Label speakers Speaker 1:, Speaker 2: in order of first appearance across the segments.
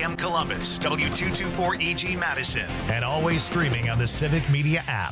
Speaker 1: AM Columbus, W224EG Madison, and always streaming on the Civic Media app.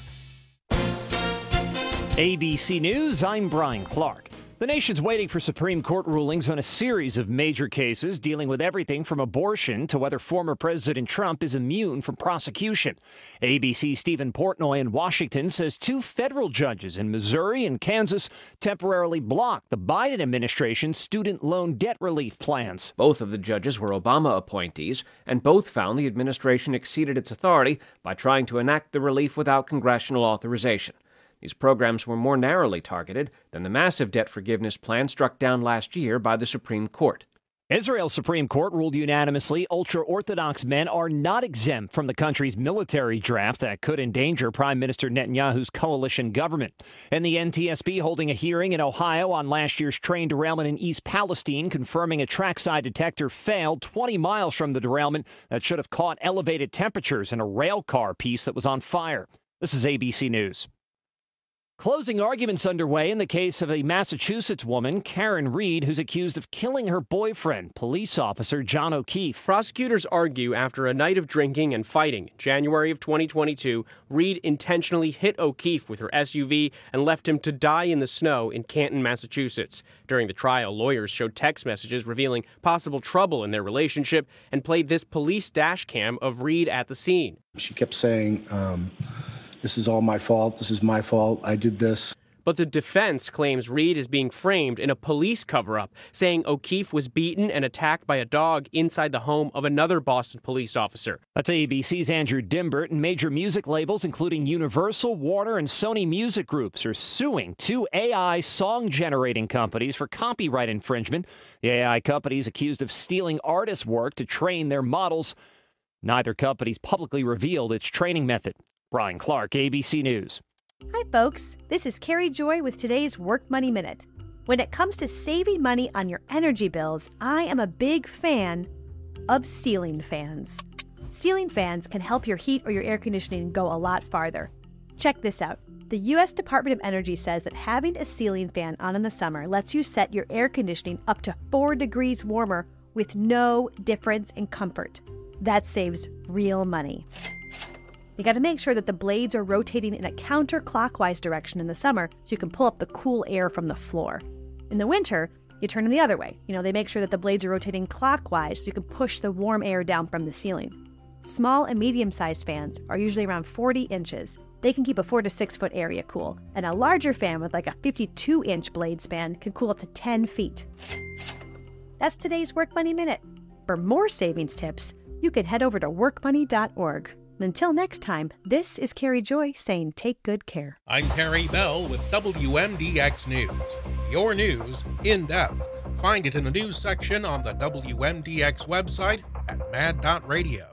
Speaker 2: ABC News, I'm Brian Clark. The nation's waiting for Supreme Court rulings on a series of major cases dealing with everything from abortion to whether former President Trump is immune from prosecution. ABC's Stephen Portnoy in Washington says 2 federal judges in Missouri and Kansas temporarily blocked the Biden administration's student loan debt relief plans.
Speaker 3: Both of the judges were Obama appointees, and both found the administration exceeded its authority by trying to enact the relief without congressional authorization. These programs were more narrowly targeted than the massive debt forgiveness plan struck down last year by the Supreme Court.
Speaker 2: Israel's Supreme Court ruled unanimously ultra-Orthodox men are not exempt from the country's military draft that could endanger Prime Minister Netanyahu's coalition government. And the NTSB holding a hearing in Ohio on last year's train derailment in East Palestine, confirming a trackside detector failed 20 miles from the derailment that should have caught elevated temperatures in a rail car piece that was on fire. This is ABC News. Closing arguments underway in the case of a Massachusetts woman, Karen Reed, who's accused of killing her boyfriend, police officer John O'Keefe.
Speaker 4: Prosecutors argue after a night of drinking and fighting in January of 2022, Reed intentionally hit O'Keefe with her SUV and left him to die in the snow in Canton, Massachusetts. During the trial, lawyers showed text messages revealing possible trouble in their relationship and played this police dash cam of Reed at the scene.
Speaker 5: She kept saying, this is all my fault. This is my fault. I did this.
Speaker 4: But the defense claims Reed is being framed in a police cover-up, saying O'Keefe was beaten and attacked by a dog inside the home of another Boston police officer.
Speaker 2: That's ABC's Andrew Dimbert, and major music labels, including Universal, Warner, and Sony Music Groups, are suing 2 AI song-generating companies for copyright infringement. The AI companies accused of stealing artists' work to train their models. Neither company's publicly revealed its training method. Brian Clark, ABC News.
Speaker 6: Hi, folks. This is Carrie Joy with today's Work Money Minute. When it comes to saving money on your energy bills, I am a big fan of ceiling fans. Ceiling fans can help your heat or your air conditioning go a lot farther. Check this out. The U.S. Department of Energy says that having a ceiling fan on in the summer lets you set your air conditioning up to 4 degrees warmer with no difference in comfort. That saves real money. You got to make sure that the blades are rotating in a counterclockwise direction in the summer so you can pull up the cool air from the floor. In the winter, you turn them the other way. They make sure that the blades are rotating clockwise so you can push the warm air down from the ceiling. Small and medium-sized fans are usually around 40 inches. They can keep a 4 to 6 foot area cool. And a larger fan with like a 52-inch blade span can cool up to 10 feet. That's today's Work Money Minute. For more savings tips, you can head over to workmoney.org. Until next time, this is Carrie Joy saying take good care.
Speaker 7: I'm Terry Bell with WMDX News. Your news in depth. Find it in the news section on the WMDX website at mad.radio.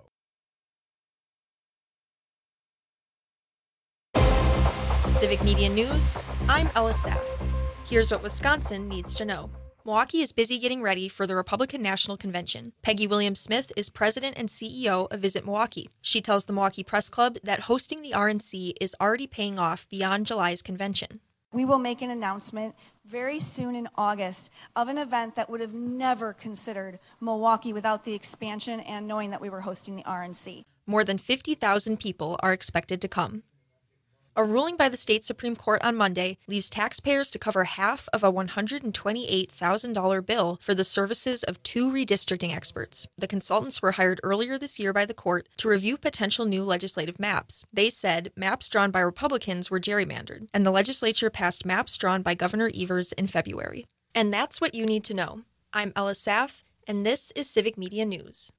Speaker 8: Civic Media News, I'm Ella Saff. Here's what Wisconsin needs to know. Milwaukee is busy getting ready for the Republican National Convention. Peggy Williams-Smith is president and CEO of Visit Milwaukee. She tells the Milwaukee Press Club that hosting the RNC is already paying off beyond July's convention.
Speaker 9: We will make an announcement very soon in August of an event that would have never considered Milwaukee without the expansion and knowing that we were hosting the RNC.
Speaker 8: More than 50,000 people are expected to come. A ruling by the state Supreme Court on Monday leaves taxpayers to cover half of a $128,000 bill for the services of 2 redistricting experts. The consultants were hired earlier this year by the court to review potential new legislative maps. They said maps drawn by Republicans were gerrymandered, and the legislature passed maps drawn by Governor Evers in February. And that's what you need to know. I'm Ella Saff, and this is Civic Media News.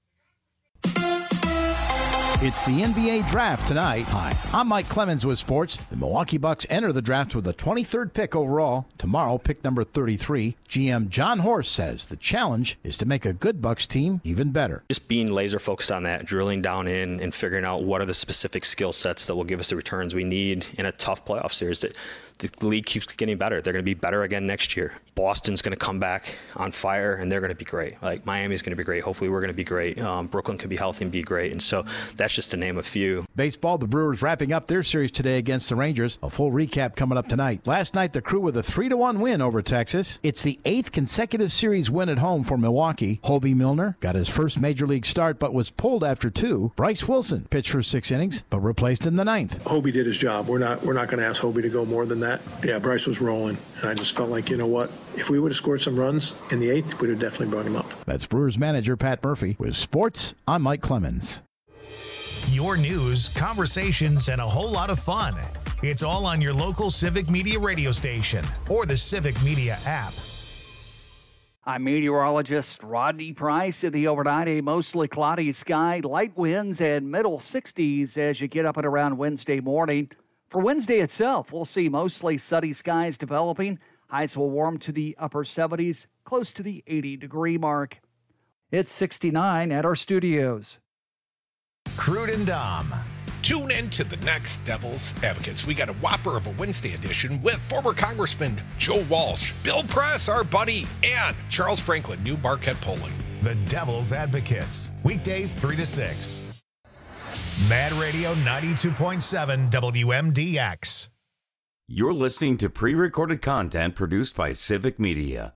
Speaker 10: It's the NBA Draft tonight. Hi, I'm Mike Clemens with sports. The Milwaukee Bucks enter the draft with the 23rd pick overall. Tomorrow, pick number 33. GM John Horst says the challenge is to make a good Bucks team even better.
Speaker 11: Just being laser focused on that, drilling down in and figuring out what are the specific skill sets that will give us the returns we need in a tough playoff series. the league keeps getting better. They're going to be better again next year. Boston's going to come back on fire, and they're going to be great. Like, Miami's going to be great. Hopefully we're going to be great. Brooklyn could be healthy and be great. And so that's just to name a few.
Speaker 10: Baseball, the Brewers wrapping up their series today against the Rangers. A full recap coming up tonight. Last night, the Crew with a 3-1 win over Texas. It's the 8th consecutive series win at home for Milwaukee. Hobie Milner got his first major league start, but was pulled after 2. Bryce Wilson pitched for 6 innings, but replaced in the 9th.
Speaker 5: Hobie did his job. We're not going to ask Hobie to go more than that. Yeah, Bryce was rolling, and I just felt like, you know what? If we would have scored some runs in the 8th, we'd have definitely brought him up.
Speaker 10: That's Brewers manager Pat Murphy. With sports, I'm Mike Clemens.
Speaker 1: Your news, conversations, and a whole lot of fun. It's all on your local Civic Media radio station or the Civic Media app.
Speaker 12: I'm meteorologist Rodney Price. In the overnight, a mostly cloudy sky, light winds, and middle 60s as you get up and around Wednesday morning. For Wednesday itself, we'll see mostly sunny skies developing. Highs will warm to the upper 70s, close to the 80-degree mark. It's 69 at our studios.
Speaker 1: Crude and Dom.
Speaker 13: Tune in to the next Devil's Advocates. We got a whopper of a Wednesday edition with former Congressman Joe Walsh, Bill Press, our buddy, and Charles Franklin, new Marquette polling.
Speaker 1: The Devil's Advocates. Weekdays 3 to 6. Mad Radio 92.7 WMDX.
Speaker 14: You're listening to pre-recorded content produced by Civic Media.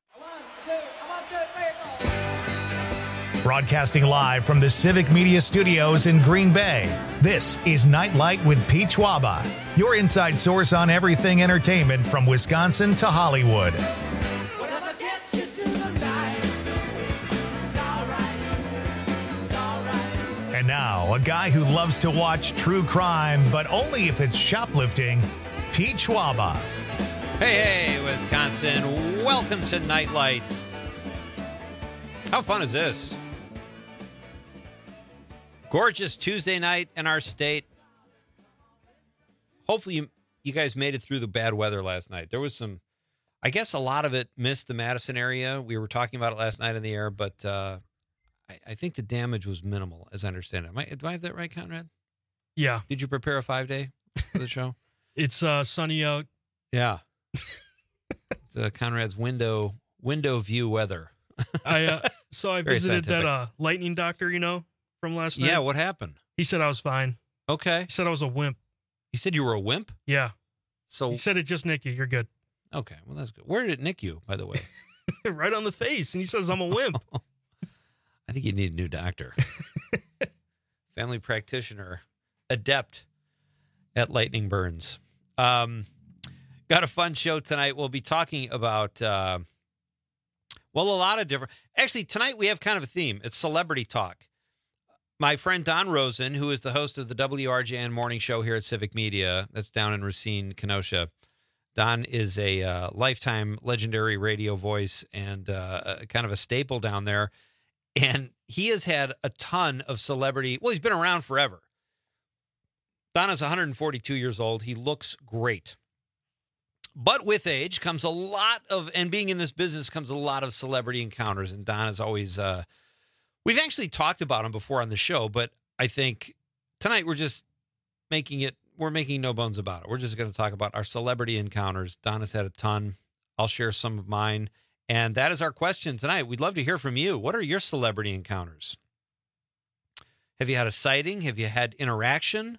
Speaker 1: Broadcasting live from the Civic Media Studios in Green Bay, this is Nightlight with Pete Schwaba, your inside source on everything entertainment from Wisconsin to Hollywood. And now, a guy who loves to watch true crime, but only if it's shoplifting, Pete Schwaba.
Speaker 15: Hey, Wisconsin. Welcome to Nightlight. How fun is this? Gorgeous Tuesday night in our state. Hopefully you guys made it through the bad weather last night. There was some, I guess a lot of it missed the Madison area. We were talking about it last night in the air, but I think the damage was minimal, as I understand it. Do I have that right, Conrad?
Speaker 16: Yeah.
Speaker 15: Did you prepare a 5-day for the show?
Speaker 16: It's sunny out.
Speaker 15: Yeah. It's Conrad's window view weather.
Speaker 16: So I visited that lightning doctor, from last night.
Speaker 15: Yeah, what happened?
Speaker 16: He said I was fine.
Speaker 15: Okay.
Speaker 16: He said I was a wimp.
Speaker 15: He said you were a wimp?
Speaker 16: Yeah.
Speaker 15: So
Speaker 16: he said it just nicked you. You're good.
Speaker 15: Okay, well, that's good. Where did it nick you, by the way?
Speaker 16: Right on the face, and he says I'm a wimp.
Speaker 15: I think you need a new doctor. Family practitioner, adept at lightning burns. Got a fun show tonight. We'll be talking about, a lot of different... Actually, tonight we have kind of a theme. It's celebrity talk. My friend Don Rosen, who is the host of the WRJN morning show here at Civic Media, that's down in Racine, Kenosha. Don is a lifetime legendary radio voice and kind of a staple down there. And he has had a ton of celebrity. Well, he's been around forever. Don is 142 years old. He looks great. But with age comes a lot of, and being in this business comes a lot of celebrity encounters. And Don is always, we've actually talked about him before on the show, but I think tonight we're making no bones about it. We're just going to talk about our celebrity encounters. Don has had a ton. I'll share some of mine. And that is our question tonight. We'd love to hear from you. What are your celebrity encounters? Have you had a sighting? Have you had interaction?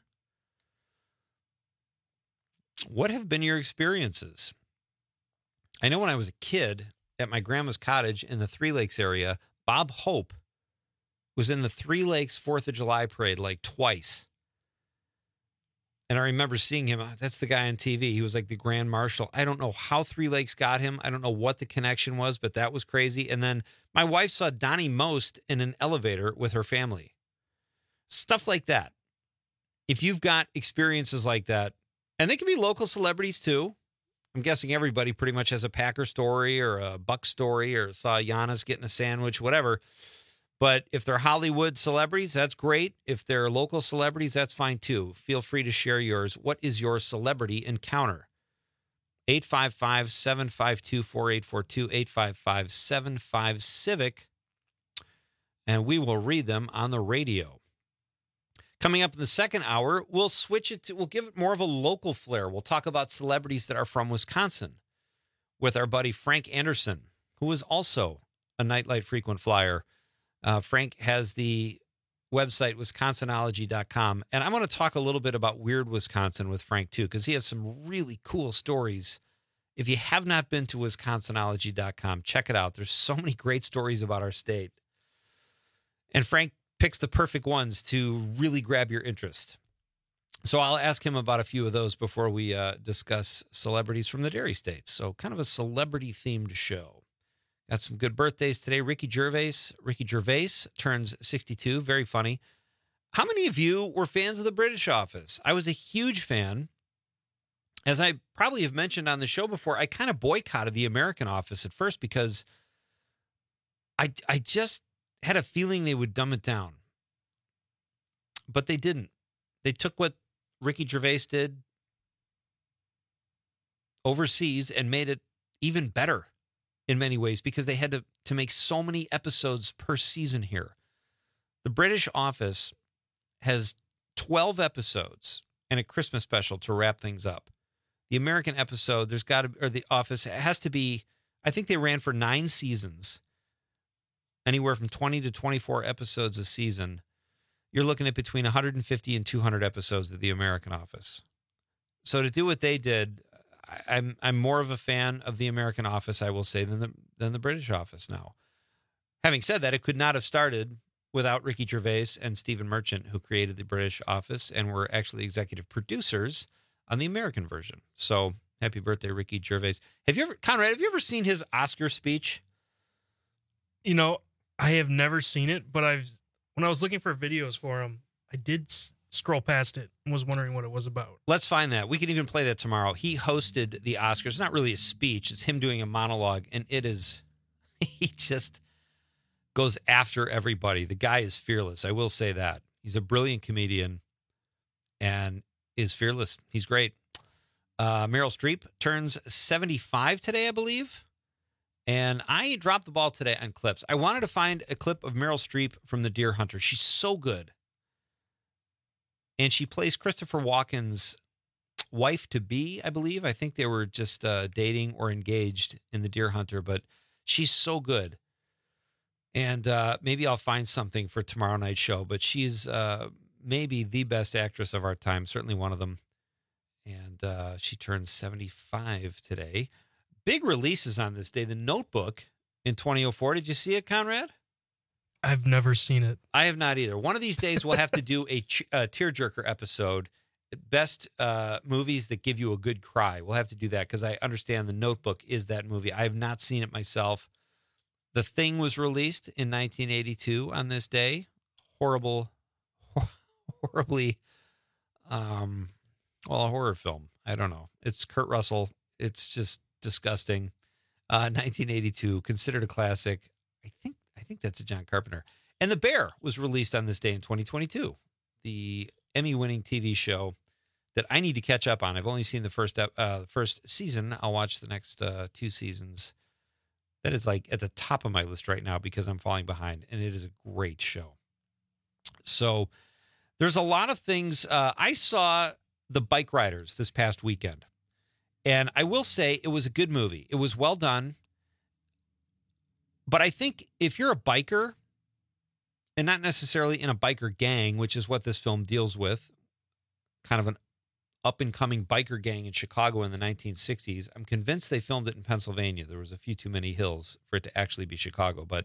Speaker 15: What have been your experiences? I know when I was a kid at my grandma's cottage in the Three Lakes area, Bob Hope was in the Three Lakes 4th of July parade like twice. And I remember seeing him. That's the guy on TV. He was like the Grand Marshal. I don't know how Three Lakes got him. I don't know what the connection was, but that was crazy. And then my wife saw Donnie Most in an elevator with her family. Stuff like that. If you've got experiences like that, and they can be local celebrities too. I'm guessing everybody pretty much has a Packer story or a Buck story or saw Giannis getting a sandwich, whatever. But if they're Hollywood celebrities, that's great. If they're local celebrities, that's fine too. Feel free to share yours. What is your celebrity encounter? 855-752-4842, 855-75-CIVIC. And we will read them on the radio. Coming up in the second hour, we'll give it more of a local flair. We'll talk about celebrities that are from Wisconsin with our buddy Frank Anderson, who is also a Nightlight frequent flyer. Frank has the website, wisconsinology.com. And I'm going to talk a little bit about Weird Wisconsin with Frank, too, because he has some really cool stories. If you have not been to wisconsinology.com, check it out. There's so many great stories about our state. And Frank picks the perfect ones to really grab your interest. So I'll ask him about a few of those before we discuss celebrities from the Dairy States. So kind of a celebrity-themed show. Got some good birthdays today. Ricky Gervais turns 62. Very funny. How many of you were fans of the British Office? I was a huge fan. As I probably have mentioned on the show before, I kind of boycotted the American Office at first because I just had a feeling they would dumb it down. But they didn't. They took what Ricky Gervais did overseas and made it even better in many ways because they had to make so many episodes per season here. The British Office has 12 episodes and a Christmas special to wrap things up. The American episode, The Office, it has to be, I think they ran for 9 seasons. Anywhere from 20 to 24 episodes a season. You're looking at between 150 and 200 episodes of The American Office. So to do what they did, I'm more of a fan of The American Office, I will say, than the British Office now. Having said that, it could not have started without Ricky Gervais and Stephen Merchant, who created the British Office and were actually executive producers on the American version. So happy birthday, Ricky Gervais. Conrad, have you ever seen his Oscar speech?
Speaker 16: You know, I have never seen it, but when I was looking for videos for him, I did scroll past it and was wondering what it was about.
Speaker 15: Let's find that. We can even play that tomorrow. He hosted the Oscars. It's not really a speech. It's him doing a monologue, and he just goes after everybody. The guy is fearless. I will say that. He's a brilliant comedian and is fearless. He's great. Meryl Streep turns 75 today, I believe. And I dropped the ball today on clips. I wanted to find a clip of Meryl Streep from The Deer Hunter. She's so good. And she plays Christopher Walken's wife-to-be, I believe. I think they were just dating or engaged in The Deer Hunter, but she's so good. And maybe I'll find something for tomorrow night's show, but she's maybe the best actress of our time, certainly one of them. And she turns 75 today. Big releases on this day. The Notebook in 2004. Did you see it, Conrad?
Speaker 16: I've never seen it.
Speaker 15: I have not either. One of these days, we'll have to do a tearjerker episode. Best movies that give you a good cry. We'll have to do that because I understand The Notebook is that movie. I have not seen it myself. The Thing was released in 1982 on this day. Horribly, a horror film. I don't know. It's Kurt Russell. It's just disgusting. 1982, considered a classic. I think that's a John Carpenter. And The Bear was released on this day in 2022. The Emmy-winning TV show that I need to catch up on. I've only seen the first season. I'll watch the next 2 seasons. That is like at the top of my list right now because I'm falling behind, and it is a great show. So there's a lot of things. I saw The Bike Riders this past weekend. And I will say it was a good movie. It was well done. But I think if you're a biker, and not necessarily in a biker gang, which is what this film deals with, kind of an up-and-coming biker gang in Chicago in the 1960s, I'm convinced they filmed it in Pennsylvania. There was a few too many hills for it to actually be Chicago. But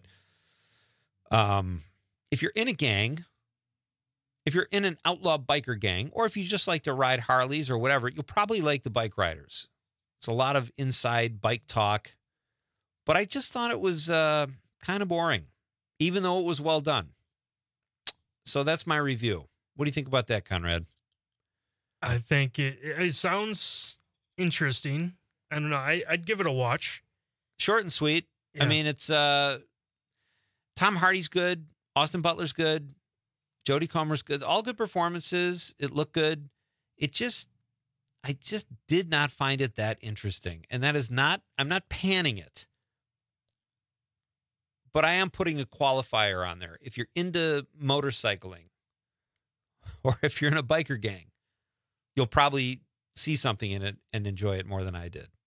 Speaker 15: if you're in a gang, if you're in an outlaw biker gang, or if you just like to ride Harleys or whatever, you'll probably like The Bike Riders. It's a lot of inside bike talk. But I just thought it was kind of boring, even though it was well done. So that's my review. What do you think about that, Conrad?
Speaker 16: I think it sounds interesting. I don't know. I'd give it a watch.
Speaker 15: Short and sweet. Yeah. I mean, it's Tom Hardy's good. Austin Butler's good. Jodie Comer's good. All good performances. It looked good. I just did not find it that interesting. And that is not, I'm not panning it. But I am putting a qualifier on there. If you're into motorcycling, or if you're in a biker gang, you'll probably see something in it and enjoy it more than I did.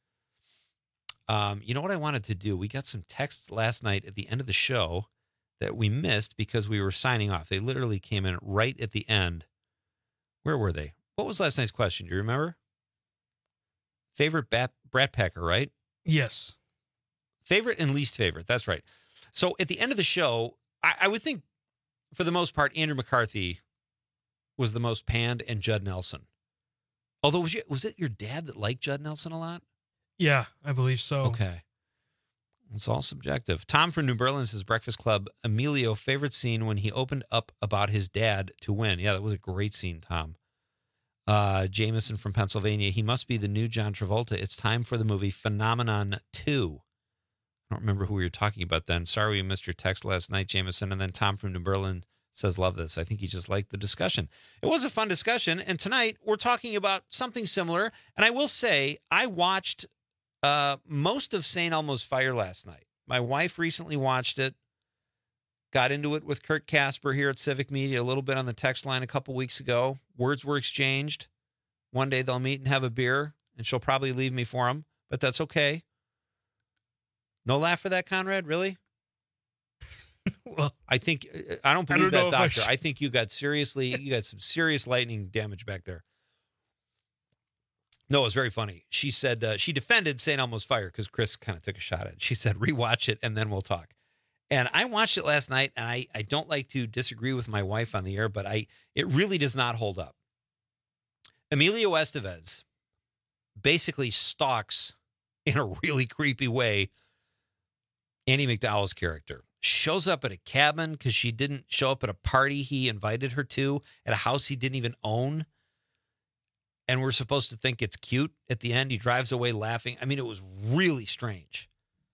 Speaker 15: You know what I wanted to do? We got some texts last night at the end of the show that we missed because we were signing off. They literally came in right at the end. Where were they? What was last night's question? Do you remember? Favorite Brat Packer, right?
Speaker 16: Yes.
Speaker 15: Favorite and least favorite. That's right. So at the end of the show, I would think, for the most part, Andrew McCarthy was the most panned, and Judd Nelson. Although, was it your dad that liked Judd Nelson a lot?
Speaker 16: Yeah, I believe so.
Speaker 15: Okay. It's all subjective. Tom from New Berlin says, Breakfast Club, Emilio, favorite scene when he opened up about his dad to win. Yeah, that was a great scene, Tom. Jameson from Pennsylvania, he must be the new John Travolta. It's time for the movie Phenomenon 2. I don't remember who we were talking about then. Sorry we missed your text last night, Jameson. And then Tom from New Berlin says, love this. I think he just liked the discussion. It was a fun discussion. And tonight we're talking about something similar. And I will say, I watched most of St. Elmo's Fire last night. My wife recently watched it, got into it with Kurt Casper here at Civic Media, a little bit on the text line a couple weeks ago. Words were exchanged. One day they'll meet and have a beer, and she'll probably leave me for him, but that's okay. No laugh for that, Conrad? Really?
Speaker 16: Well,
Speaker 15: I don't believe that, doctor. I think you got some serious lightning damage back there. No, it was very funny. She said she defended St. Elmo's Fire because Chris kind of took a shot at it. She said, rewatch it and then we'll talk. And I watched it last night, and I don't like to disagree with my wife on the air, but it really does not hold up. Emilio Estevez basically stalks, in a really creepy way, Andie MacDowell's character. Shows up at a cabin because she didn't show up at a party he invited her to, at a house he didn't even own. And we're supposed to think it's cute. At the end, he drives away laughing. I mean, it was really strange.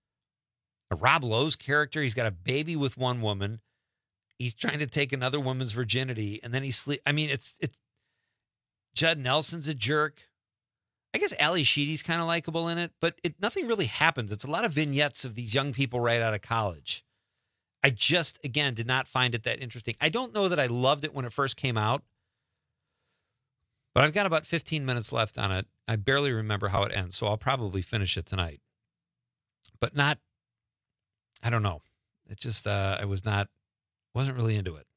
Speaker 15: Rob Lowe's character, he's got a baby with one woman. He's trying to take another woman's virginity, and then I mean, it's Judd Nelson's a jerk. I guess Ali Sheedy's kind of likable in it, but nothing really happens. It's a lot of vignettes of these young people right out of college. I just, again, did not find it that interesting. I don't know that I loved it when it first came out, but I've got about 15 minutes left on it. I barely remember how it ends, so I'll probably finish it tonight. But not, I don't know. It just, I wasn't really into it.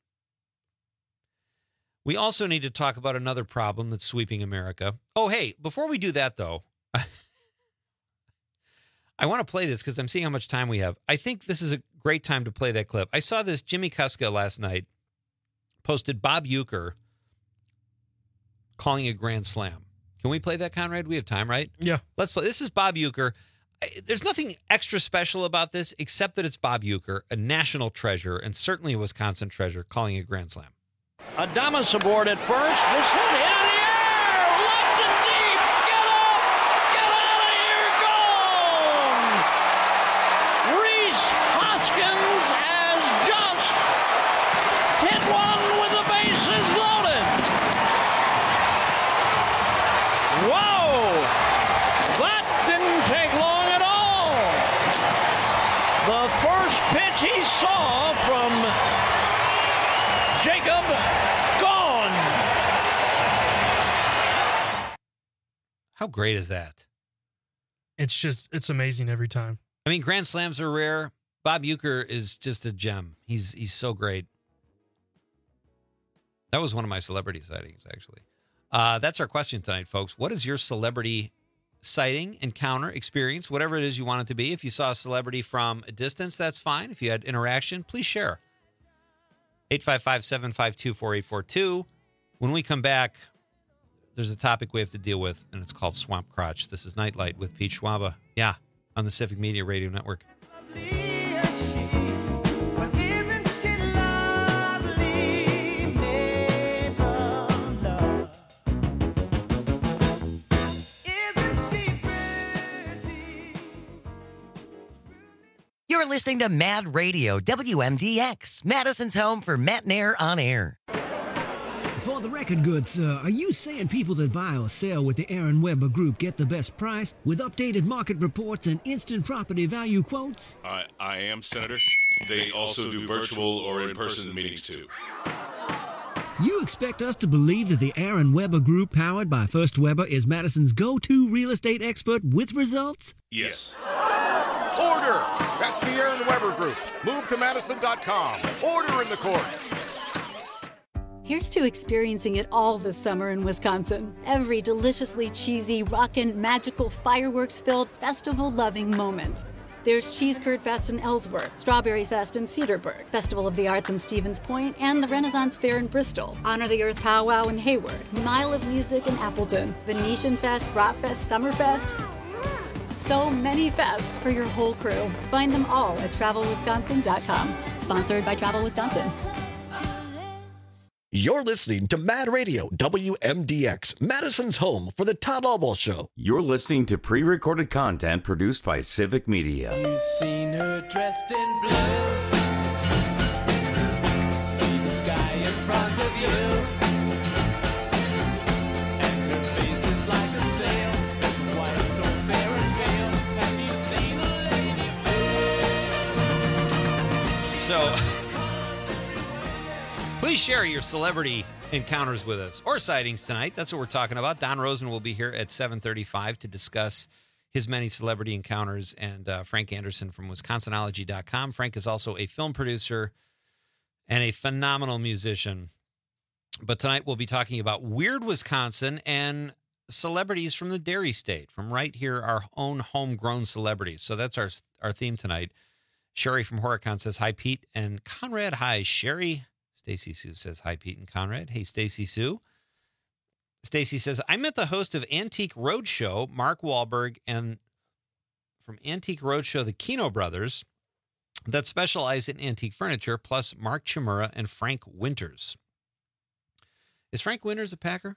Speaker 15: We also need to talk about another problem that's sweeping America. Oh, hey, before we do that, though, I want to play this because I'm seeing how much time we have. I think this is a great time to play that clip. I saw this. Jimmy Kuska last night posted Bob Uecker calling a grand slam. Can we play that, Conrad? We have time, right?
Speaker 16: Yeah.
Speaker 15: Let's play. This is Bob Uecker. There's nothing extra special about this except that it's Bob Uecker, a national treasure and certainly a Wisconsin treasure, calling a grand slam.
Speaker 17: Adames aboard at first. This one in the air, left and deep. Get up, get out of here, gone. Rhys Hoskins has just hit one with the bases loaded. Whoa, that didn't take long at all. The first pitch he saw from Jacob, gone.
Speaker 15: How great is that?
Speaker 16: It's amazing every time.
Speaker 15: I mean, grand slams are rare. Bob Uecker is just a gem. He's so great. That was one of my celebrity sightings, actually. That's our question tonight, folks. What is your celebrity sighting, encounter, experience, whatever it is you want it to be? If you saw a celebrity from a distance, that's fine. If you had interaction, please share. 855-752-4842. When we come back, there's a topic we have to deal with, and it's called Swamp Crotch. This is Nightlight with Pete Schwaba. Yeah, on the Civic Media Radio Network.
Speaker 18: You're listening to Mad Radio, WMDX, Madison's home for Matt Nair on air.
Speaker 19: For the record good, sir, are you saying people that buy or sell with the Aaron Weber Group get the best price with updated market reports and instant property value quotes?
Speaker 20: I am, Senator. They also do virtual or in-person meetings, too.
Speaker 19: You expect us to believe that the Aaron Weber Group, powered by First Weber, is Madison's go-to real estate expert with results?
Speaker 20: Yes. Order! That's the Aaron Weber Group. Move to Madison.com. Order in the court.
Speaker 21: Here's to experiencing it all this summer in Wisconsin. Every deliciously cheesy, rockin', magical, fireworks-filled, festival-loving moment. There's Cheese Curd Fest in Ellsworth, Strawberry Fest in Cedarburg, Festival of the Arts in Stevens Point, and the Renaissance Fair in Bristol, Honor the Earth Powwow in Hayward, Mile of Music in Appleton, Venetian Fest, Bratfest, Summerfest. So many fests for your whole crew. Find them all at TravelWisconsin.com. Sponsored by Travel Wisconsin.
Speaker 22: You're listening to Mad Radio, WMDX, Madison's home for the Todd Albaugh Show.
Speaker 14: You're listening to pre-recorded content produced by Civic Media.
Speaker 23: You've seen her dressed in blue. See the sky in front of you. And her face is like a sail, spent white, so fair and pale. Have you seen a lady?
Speaker 15: So, please share your celebrity encounters with us or sightings tonight. That's what we're talking about. Don Rosen will be here at 7:35 to discuss his many celebrity encounters, and Frank Anderson from Wisconsinology.com. Frank is also a film producer and a phenomenal musician. But tonight we'll be talking about weird Wisconsin and celebrities from the Dairy State, from right here, our own homegrown celebrities. So that's our theme tonight. Sherry from Horicon says, hi, Pete and Conrad. Hi, Sherry. Stacy Sue says, hi, Pete and Conrad. Hey, Stacy Sue. Stacy says, I met the host of Antique Roadshow, Mark Wahlberg, and from Antique Roadshow, the Kino brothers, that specialize in antique furniture, plus Mark Chimura and Frank Winters. Is Frank Winters a Packer?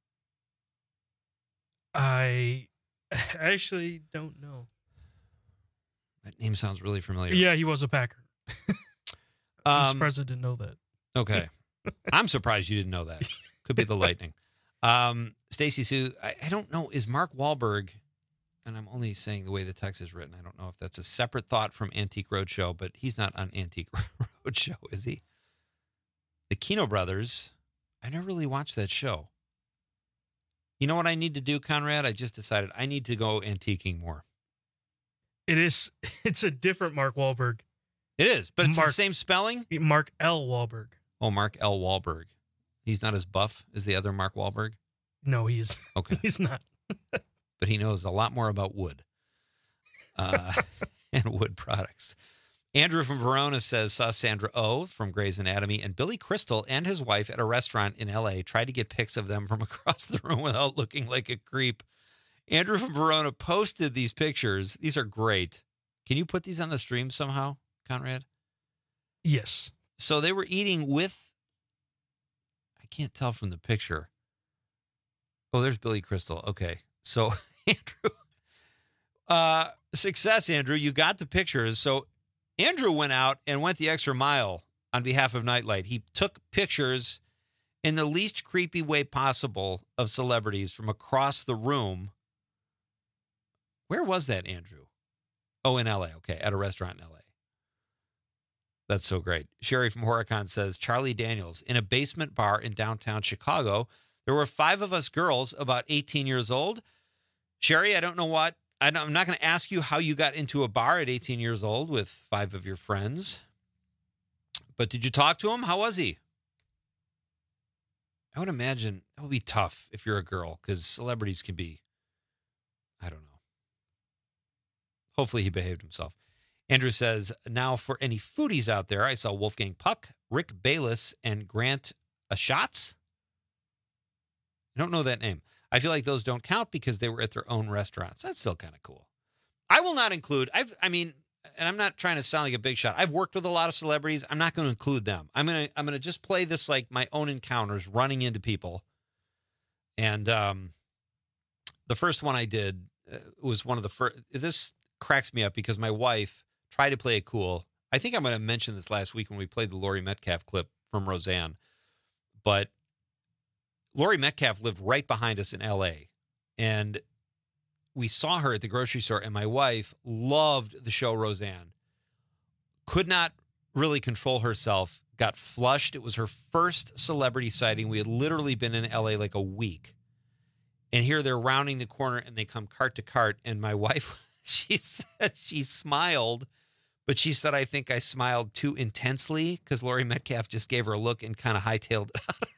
Speaker 16: I actually don't know.
Speaker 15: That name sounds really familiar.
Speaker 16: Yeah, he was a Packer. I'm surprised I didn't know that.
Speaker 15: Okay. I'm surprised you didn't know that. Could be the Lightning. Stacy Sue, I don't know. Is Mark Wahlberg, and I'm only saying the way the text is written, I don't know if that's a separate thought from Antique Roadshow, but he's not on Antique Roadshow, is he? The Kino brothers, I never really watched that show. You know what I need to do, Conrad? I just decided I need to go antiquing more.
Speaker 16: It's a different Mark Wahlberg.
Speaker 15: It is, but it's the same spelling?
Speaker 16: Mark L. Wahlberg.
Speaker 15: Oh, Mark L. Wahlberg. He's not as buff as the other Mark Wahlberg?
Speaker 16: No, he is.
Speaker 15: Okay.
Speaker 16: He's not.
Speaker 15: But he knows a lot more about wood and wood products. Andrew from Verona says, saw Sandra Oh from Grey's Anatomy and Billy Crystal and his wife at a restaurant in L.A. Tried to get pics of them from across the room without looking like a creep. Andrew from Verona posted these pictures. These are great. Can you put these on the stream somehow, Conrad?
Speaker 16: Yes.
Speaker 15: So they were eating with, I can't tell from the picture. Oh, there's Billy Crystal. Okay. So, Andrew, success, Andrew. You got the pictures. So, Andrew went out and went the extra mile on behalf of Nightlight. He took pictures in the least creepy way possible of celebrities from across the room. Where was that, Andrew? Oh, in L.A. Okay, at a restaurant in L.A. That's so great. Sherry from Horicon says, Charlie Daniels, in a basement bar in downtown Chicago, there were 5 of us girls about 18 years old. Sherry, I don't know what. I'm not going to ask you how you got into a bar at 18 years old with 5 of your friends. But did you talk to him? How was he? I would imagine that would be tough if you're a girl, because celebrities can be, I don't know. Hopefully he behaved himself. Andrew says, now for any foodies out there, I saw Wolfgang Puck, Rick Bayless, and Grant Aschatz. I don't know that name. I feel like those don't count because they were at their own restaurants. That's still kind of cool. I will not include, and I'm not trying to sound like a big shot. I've worked with a lot of celebrities. I'm not going to include them. I'm going to just play this like my own encounters, running into people. And the first one I did was one of the first. This cracks me up because my wife tried to play it cool. I think I'm going to mention this last week when we played the Laurie Metcalf clip from Roseanne. But Laurie Metcalf lived right behind us in L.A., and we saw her at the grocery store, and my wife loved the show Roseanne. Could not really control herself, got flushed. It was her first celebrity sighting. We had literally been in LA like a week. And here they're rounding the corner and they come cart to cart. And my wife, she said she smiled, but she said, I think I smiled too intensely because Laurie Metcalf just gave her a look and kind of hightailed it out,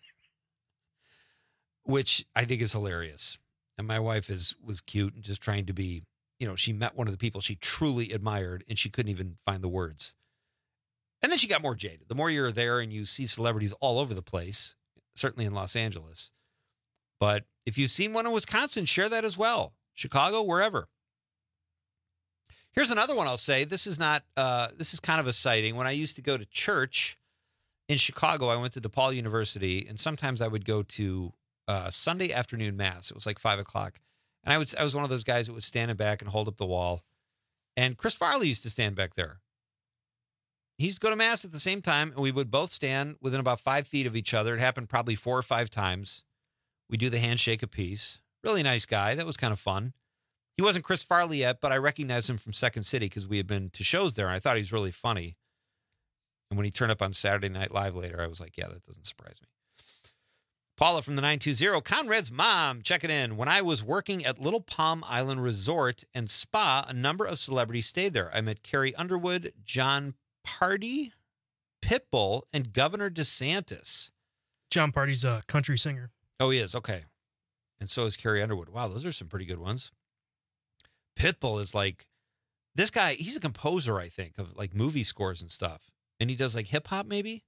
Speaker 15: which I think is hilarious. And my wife was cute and just trying to be, she met one of the people she truly admired and she couldn't even find the words. And then she got more jaded. The more you're there and you see celebrities all over the place, certainly in Los Angeles. But if you've seen one in Wisconsin, share that as well. Chicago, wherever. Here's another one I'll say. This is kind of a sighting. When I used to go to church in Chicago, I went to DePaul University, and sometimes I would go to Sunday afternoon mass. It was like 5 o'clock. And I was one of those guys that would stand in back and hold up the wall. And Chris Farley used to stand back there. He used to go to mass at the same time, and we would both stand within about 5 feet of each other. It happened probably 4 or 5 times. We do the handshake apiece. Really nice guy. That was kind of fun. He wasn't Chris Farley yet, but I recognized him from Second City because we had been to shows there, and I thought he was really funny. And when he turned up on Saturday Night Live later, I was like, yeah, that doesn't surprise me. Paula from the 920, Conrad's mom, checking in. When I was working at Little Palm Island Resort and Spa, a number of celebrities stayed there. I met Carrie Underwood, John Party, Pitbull, and Governor DeSantis.
Speaker 16: John Party's a country singer.
Speaker 15: Oh, he is? Okay. And so is Carrie Underwood. Wow, those are some pretty good ones. Pitbull is like, this guy, he's a composer, I think, of like movie scores and stuff. And he does like hip hop, maybe?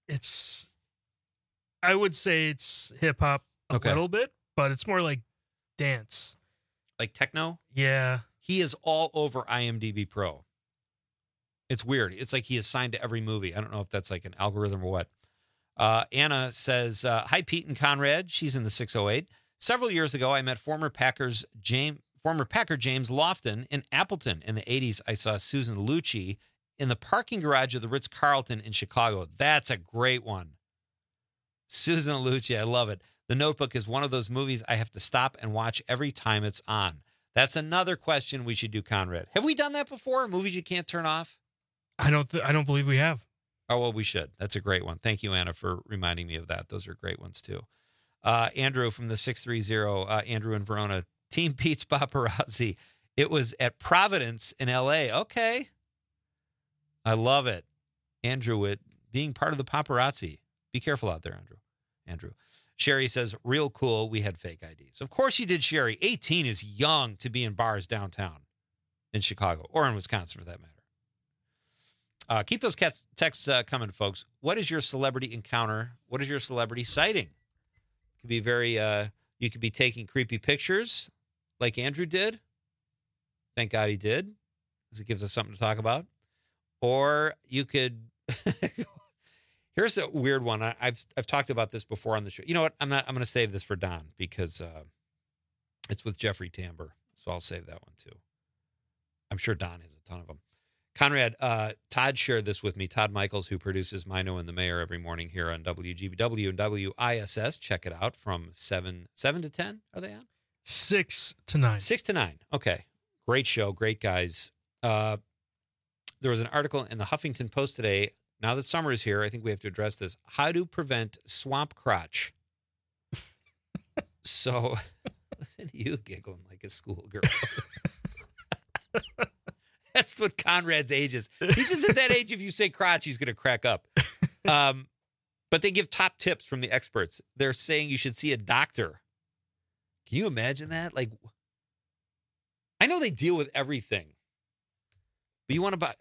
Speaker 16: I would say it's hip hop a little bit, but it's more like dance.
Speaker 15: Like techno?
Speaker 16: Yeah.
Speaker 15: He is all over IMDb Pro. It's weird. It's like he is signed to every movie. I don't know if that's like an algorithm or what. Anna says, hi, Pete and Conrad. She's in the 608. Several years ago, I met former Packer James Lofton in Appleton. In the 80s, I saw Susan Lucci in the parking garage of the Ritz-Carlton in Chicago. That's a great one. Susan Lucci, I love it. The Notebook is one of those movies I have to stop and watch every time it's on. That's another question we should do, Conrad. Have we done that before? Movies you can't turn off?
Speaker 16: I don't believe we have.
Speaker 15: Oh, well, we should. That's a great one. Thank you, Anna, for reminding me of that. Those are great ones, too. Andrew from the 630, Andrew in Verona. Team Pete's Paparazzi. It was at Providence in L.A. Okay. I love it. Andrew, being part of the paparazzi. Be careful out there, Andrew. Sherry says, real cool. We had fake IDs. Of course you did, Sherry. 18 is young to be in bars downtown in Chicago or in Wisconsin, for that matter. Keep those texts coming, folks. What is your celebrity encounter? What is your celebrity sighting? It could be you could be taking creepy pictures like Andrew did. Thank God he did, because it gives us something to talk about. Or you could, here's a weird one. I've talked about this before on the show. You know what? I'm going to save this for Don because it's with Jeffrey Tambor. So I'll save that one too. I'm sure Don has a ton of them. Conrad, Todd shared this with me. Todd Michaels, who produces Mino and the Mayor every morning here on WGBW and WISS. Check it out from 7 to 10. Are they on?
Speaker 16: 6 to 9.
Speaker 15: 6 to 9. Okay. Great show. Great guys. There was an article in the Huffington Post today. Now that summer is here, I think we have to address this. How to prevent swamp crotch. So, listen to you giggling like a schoolgirl. That's what Conrad's age is. He's just at that age, if you say crotch, he's going to crack up. But they give top tips from the experts. They're saying you should see a doctor. Can you imagine that? Like, I know they deal with everything. But you want to buy...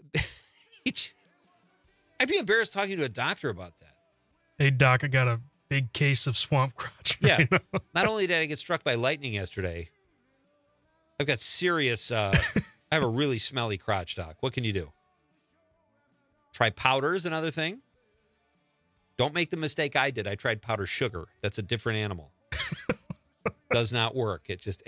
Speaker 15: I'd be embarrassed talking to a doctor about that.
Speaker 16: Hey, Doc, I got a big case of swamp crotch.
Speaker 15: Yeah. Not only did I get struck by lightning yesterday, I've got serious... I have a really smelly crotch, Doc. What can you do? Try powder is another thing. Don't make the mistake I did. I tried powdered sugar. That's a different animal. Does not work. It just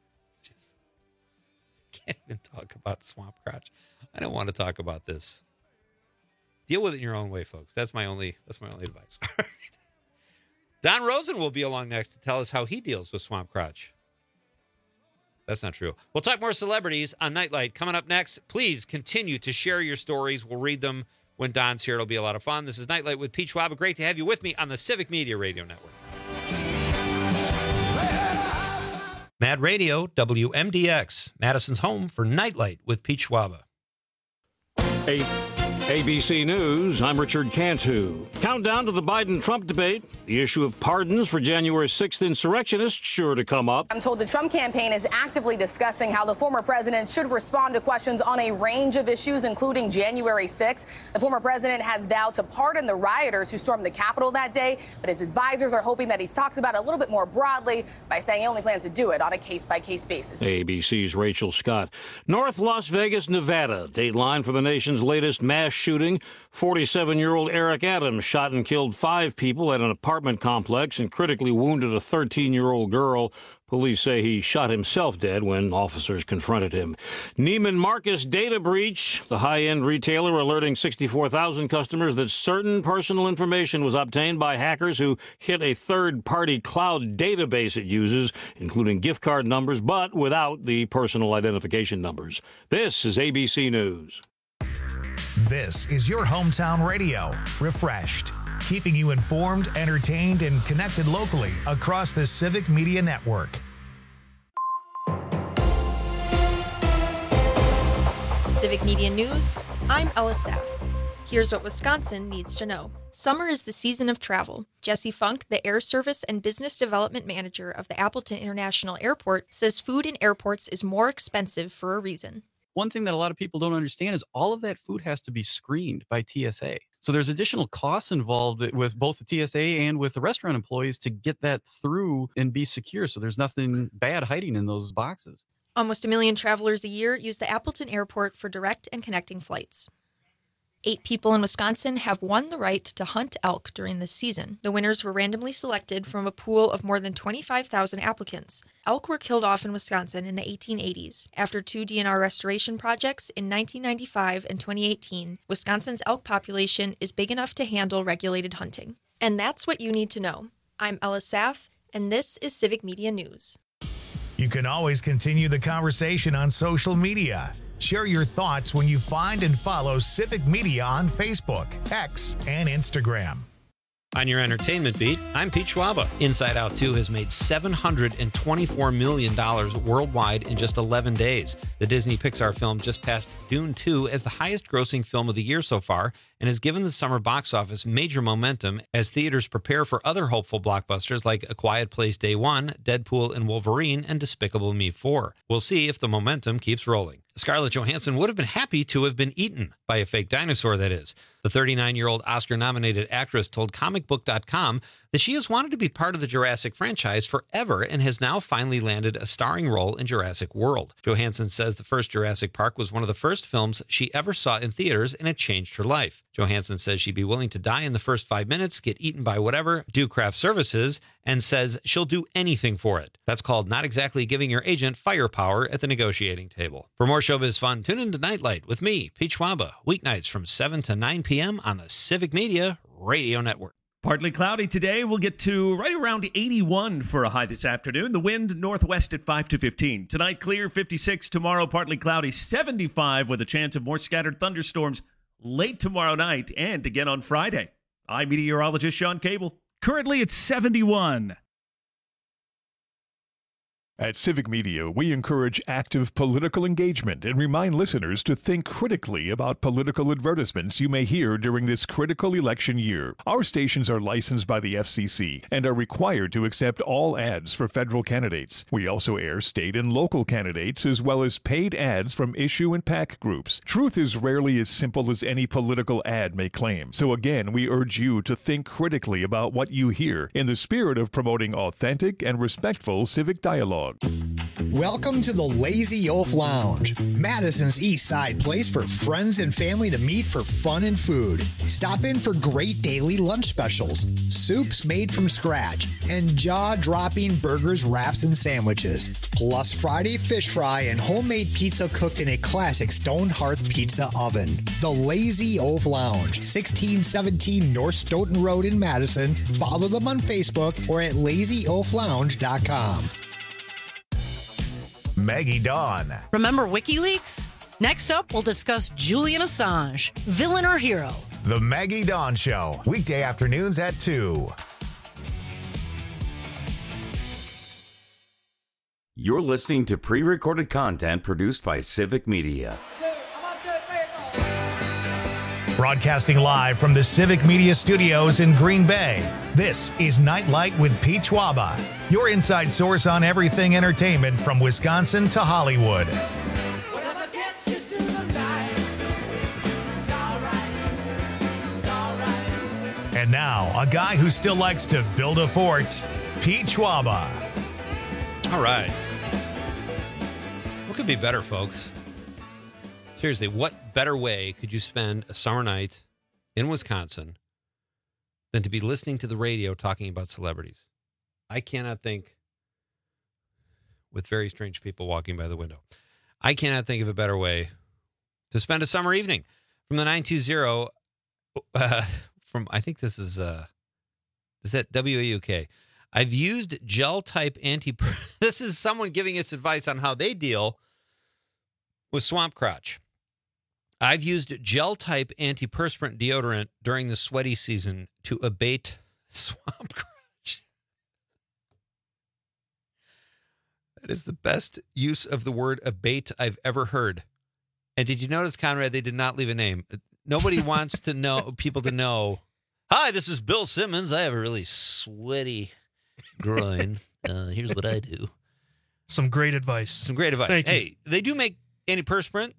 Speaker 15: can't even talk about swamp crotch. I don't want to talk about this. Deal with it in your own way, folks. That's my only advice. All right. Don Rosen will be along next to tell us how he deals with swamp crotch. That's not true. We'll talk more celebrities on Nightlight coming up next. Please continue to share your stories. We'll read them When Don's here, it'll be a lot of fun. This is Nightlight with Pete Schwab. Great to have you with me on the Civic Media Radio Network. Mad Radio, WMDX, Madison's home for Nightlight with Pete Schwab.
Speaker 2: ABC News, I'm Richard Cantu. Countdown to the Biden-Trump debate. The issue of pardons for January 6th insurrectionists sure to come up.
Speaker 3: I'm told the Trump campaign is actively discussing how the former president should respond to questions on a range of issues, including January 6th. The former president has vowed to pardon the rioters who stormed the Capitol that day, but his advisors are hoping that he talks about it a little bit more broadly by saying he only plans to do it on a case-by-case basis.
Speaker 2: ABC's Rachel Scott. North Las Vegas, Nevada. Dateline for the nation's latest mass shooting. 47-year-old Eric Adams shot and killed 5 people at an apartment complex and critically wounded a 13-year-old girl. Police say he shot himself dead when officers confronted him. Neiman Marcus data breach. The high-end retailer alerting 64,000 customers that certain personal information was obtained by hackers who hit a third-party cloud database it uses, including gift card numbers, but without the personal identification numbers. This is ABC News.
Speaker 1: This is your hometown radio, refreshed, keeping you informed, entertained, and connected locally across the Civic Media Network.
Speaker 8: Civic Media News, I'm Ella Saff. Here's what Wisconsin needs to know. Summer is the season of travel. Jesse Funk, the Air Service and Business Development Manager of the Appleton International Airport, says food in airports is more expensive for a reason.
Speaker 4: One thing that a lot of people don't understand is all of that food has to be screened by TSA. So there's additional costs involved with both the TSA and with the restaurant employees to get that through and be secure. So there's nothing bad hiding in those boxes.
Speaker 8: Almost 1 million travelers a year use the Appleton Airport for direct and connecting flights. 8 people in Wisconsin have won the right to hunt elk during this season. The winners were randomly selected from a pool of more than 25,000 applicants. Elk were killed off in Wisconsin in the 1880s. After 2 DNR restoration projects in 1995 and 2018, Wisconsin's elk population is big enough to handle regulated hunting. And that's what you need to know. I'm Ella Saff, and this is Civic Media News.
Speaker 1: You can always continue the conversation on social media. Share your thoughts when you find and follow Civic Media on Facebook, X, and Instagram.
Speaker 15: On your entertainment beat, I'm Pete Schwab. Inside Out 2 has made $724 million worldwide in just 11 days. The Disney Pixar film just passed Dune 2 as the highest-grossing film of the year so far and has given the summer box office major momentum as theaters prepare for other hopeful blockbusters like A Quiet Place Day 1, Deadpool and Wolverine, and Despicable Me 4. We'll see if the momentum keeps rolling. Scarlett Johansson would have been happy to have been eaten by a fake dinosaur, that is. The 39-year-old Oscar-nominated actress told comicbook.com that she has wanted to be part of the Jurassic franchise forever and has now finally landed a starring role in Jurassic World. Johansson says the first Jurassic Park was one of the first films she ever saw in theaters, and it changed her life. Johansson says she'd be willing to die in the first 5 minutes, get eaten by whatever, do craft services, and says she'll do anything for it. That's called not exactly giving your agent firepower at the negotiating table. For more showbiz fun, tune in to Nightlight with me, Pete Schwab, weeknights from 7 to 9 p.m. on the Civic Media Radio Network.
Speaker 24: Partly cloudy today. We'll get to right around 81 for a high this afternoon. The wind northwest at 5 to 15. Tonight, clear, 56. Tomorrow, partly cloudy, 75 with a chance of more scattered thunderstorms late tomorrow night and again on Friday. I'm meteorologist Sean Cable.
Speaker 25: Currently, it's 71.
Speaker 26: At Civic Media, we encourage active political engagement and remind listeners to think critically about political advertisements you may hear during this critical election year. Our stations are licensed by the FCC and are required to accept all ads for federal candidates. We also air state and local candidates as well as paid ads from issue and PAC groups. Truth is rarely as simple as any political ad may claim. So again, we urge you to think critically about what you hear in the spirit of promoting authentic and respectful civic dialogue.
Speaker 27: Welcome to the Lazy Oaf Lounge, Madison's East Side place for friends and family to meet for fun and food. Stop in for great daily lunch specials, soups made from scratch, and jaw-dropping burgers, wraps, and sandwiches. Plus Friday fish fry and homemade pizza cooked in a classic stone hearth pizza oven. The Lazy Oaf Lounge, 1617 North Stoughton Road in Madison. Follow them on Facebook or at lazyoaflounge.com.
Speaker 1: Maggie Dawn.
Speaker 28: Remember WikiLeaks?
Speaker 5: Next up, we'll discuss Julian Assange, villain or hero.
Speaker 1: The Maggie Dawn Show, weekday afternoons at 2.
Speaker 14: You're listening to pre-recorded content produced by Civic Media.
Speaker 1: Broadcasting live from the Civic Media Studios in Green Bay, this is Nightlight with Pete Schwaba, your inside source on everything entertainment from Wisconsin to Hollywood. And now, a guy who still likes to build a fort, Pete Schwaba.
Speaker 15: All right. What could be better, folks? Seriously, what better way could you spend a summer night in Wisconsin than to be listening to the radio talking about celebrities? I cannot think, with very strange people walking by the window, I cannot think of a better way to spend a summer evening. From the 920, from, I think this is that WAUK. I've used gel-type this is someone giving us advice on how they deal with swamp crotch. I've used gel-type antiperspirant deodorant during the sweaty season to abate swamp crotch. That is the best use of the word abate I've ever heard. And did you notice, Conrad, they did not leave a name? Nobody wants to know people to know, hi, this is Bill Simmons. I have a really sweaty groin. Here's what I do.
Speaker 16: Some great advice. Thank
Speaker 15: Hey,
Speaker 16: you.
Speaker 15: they do make antiperspirant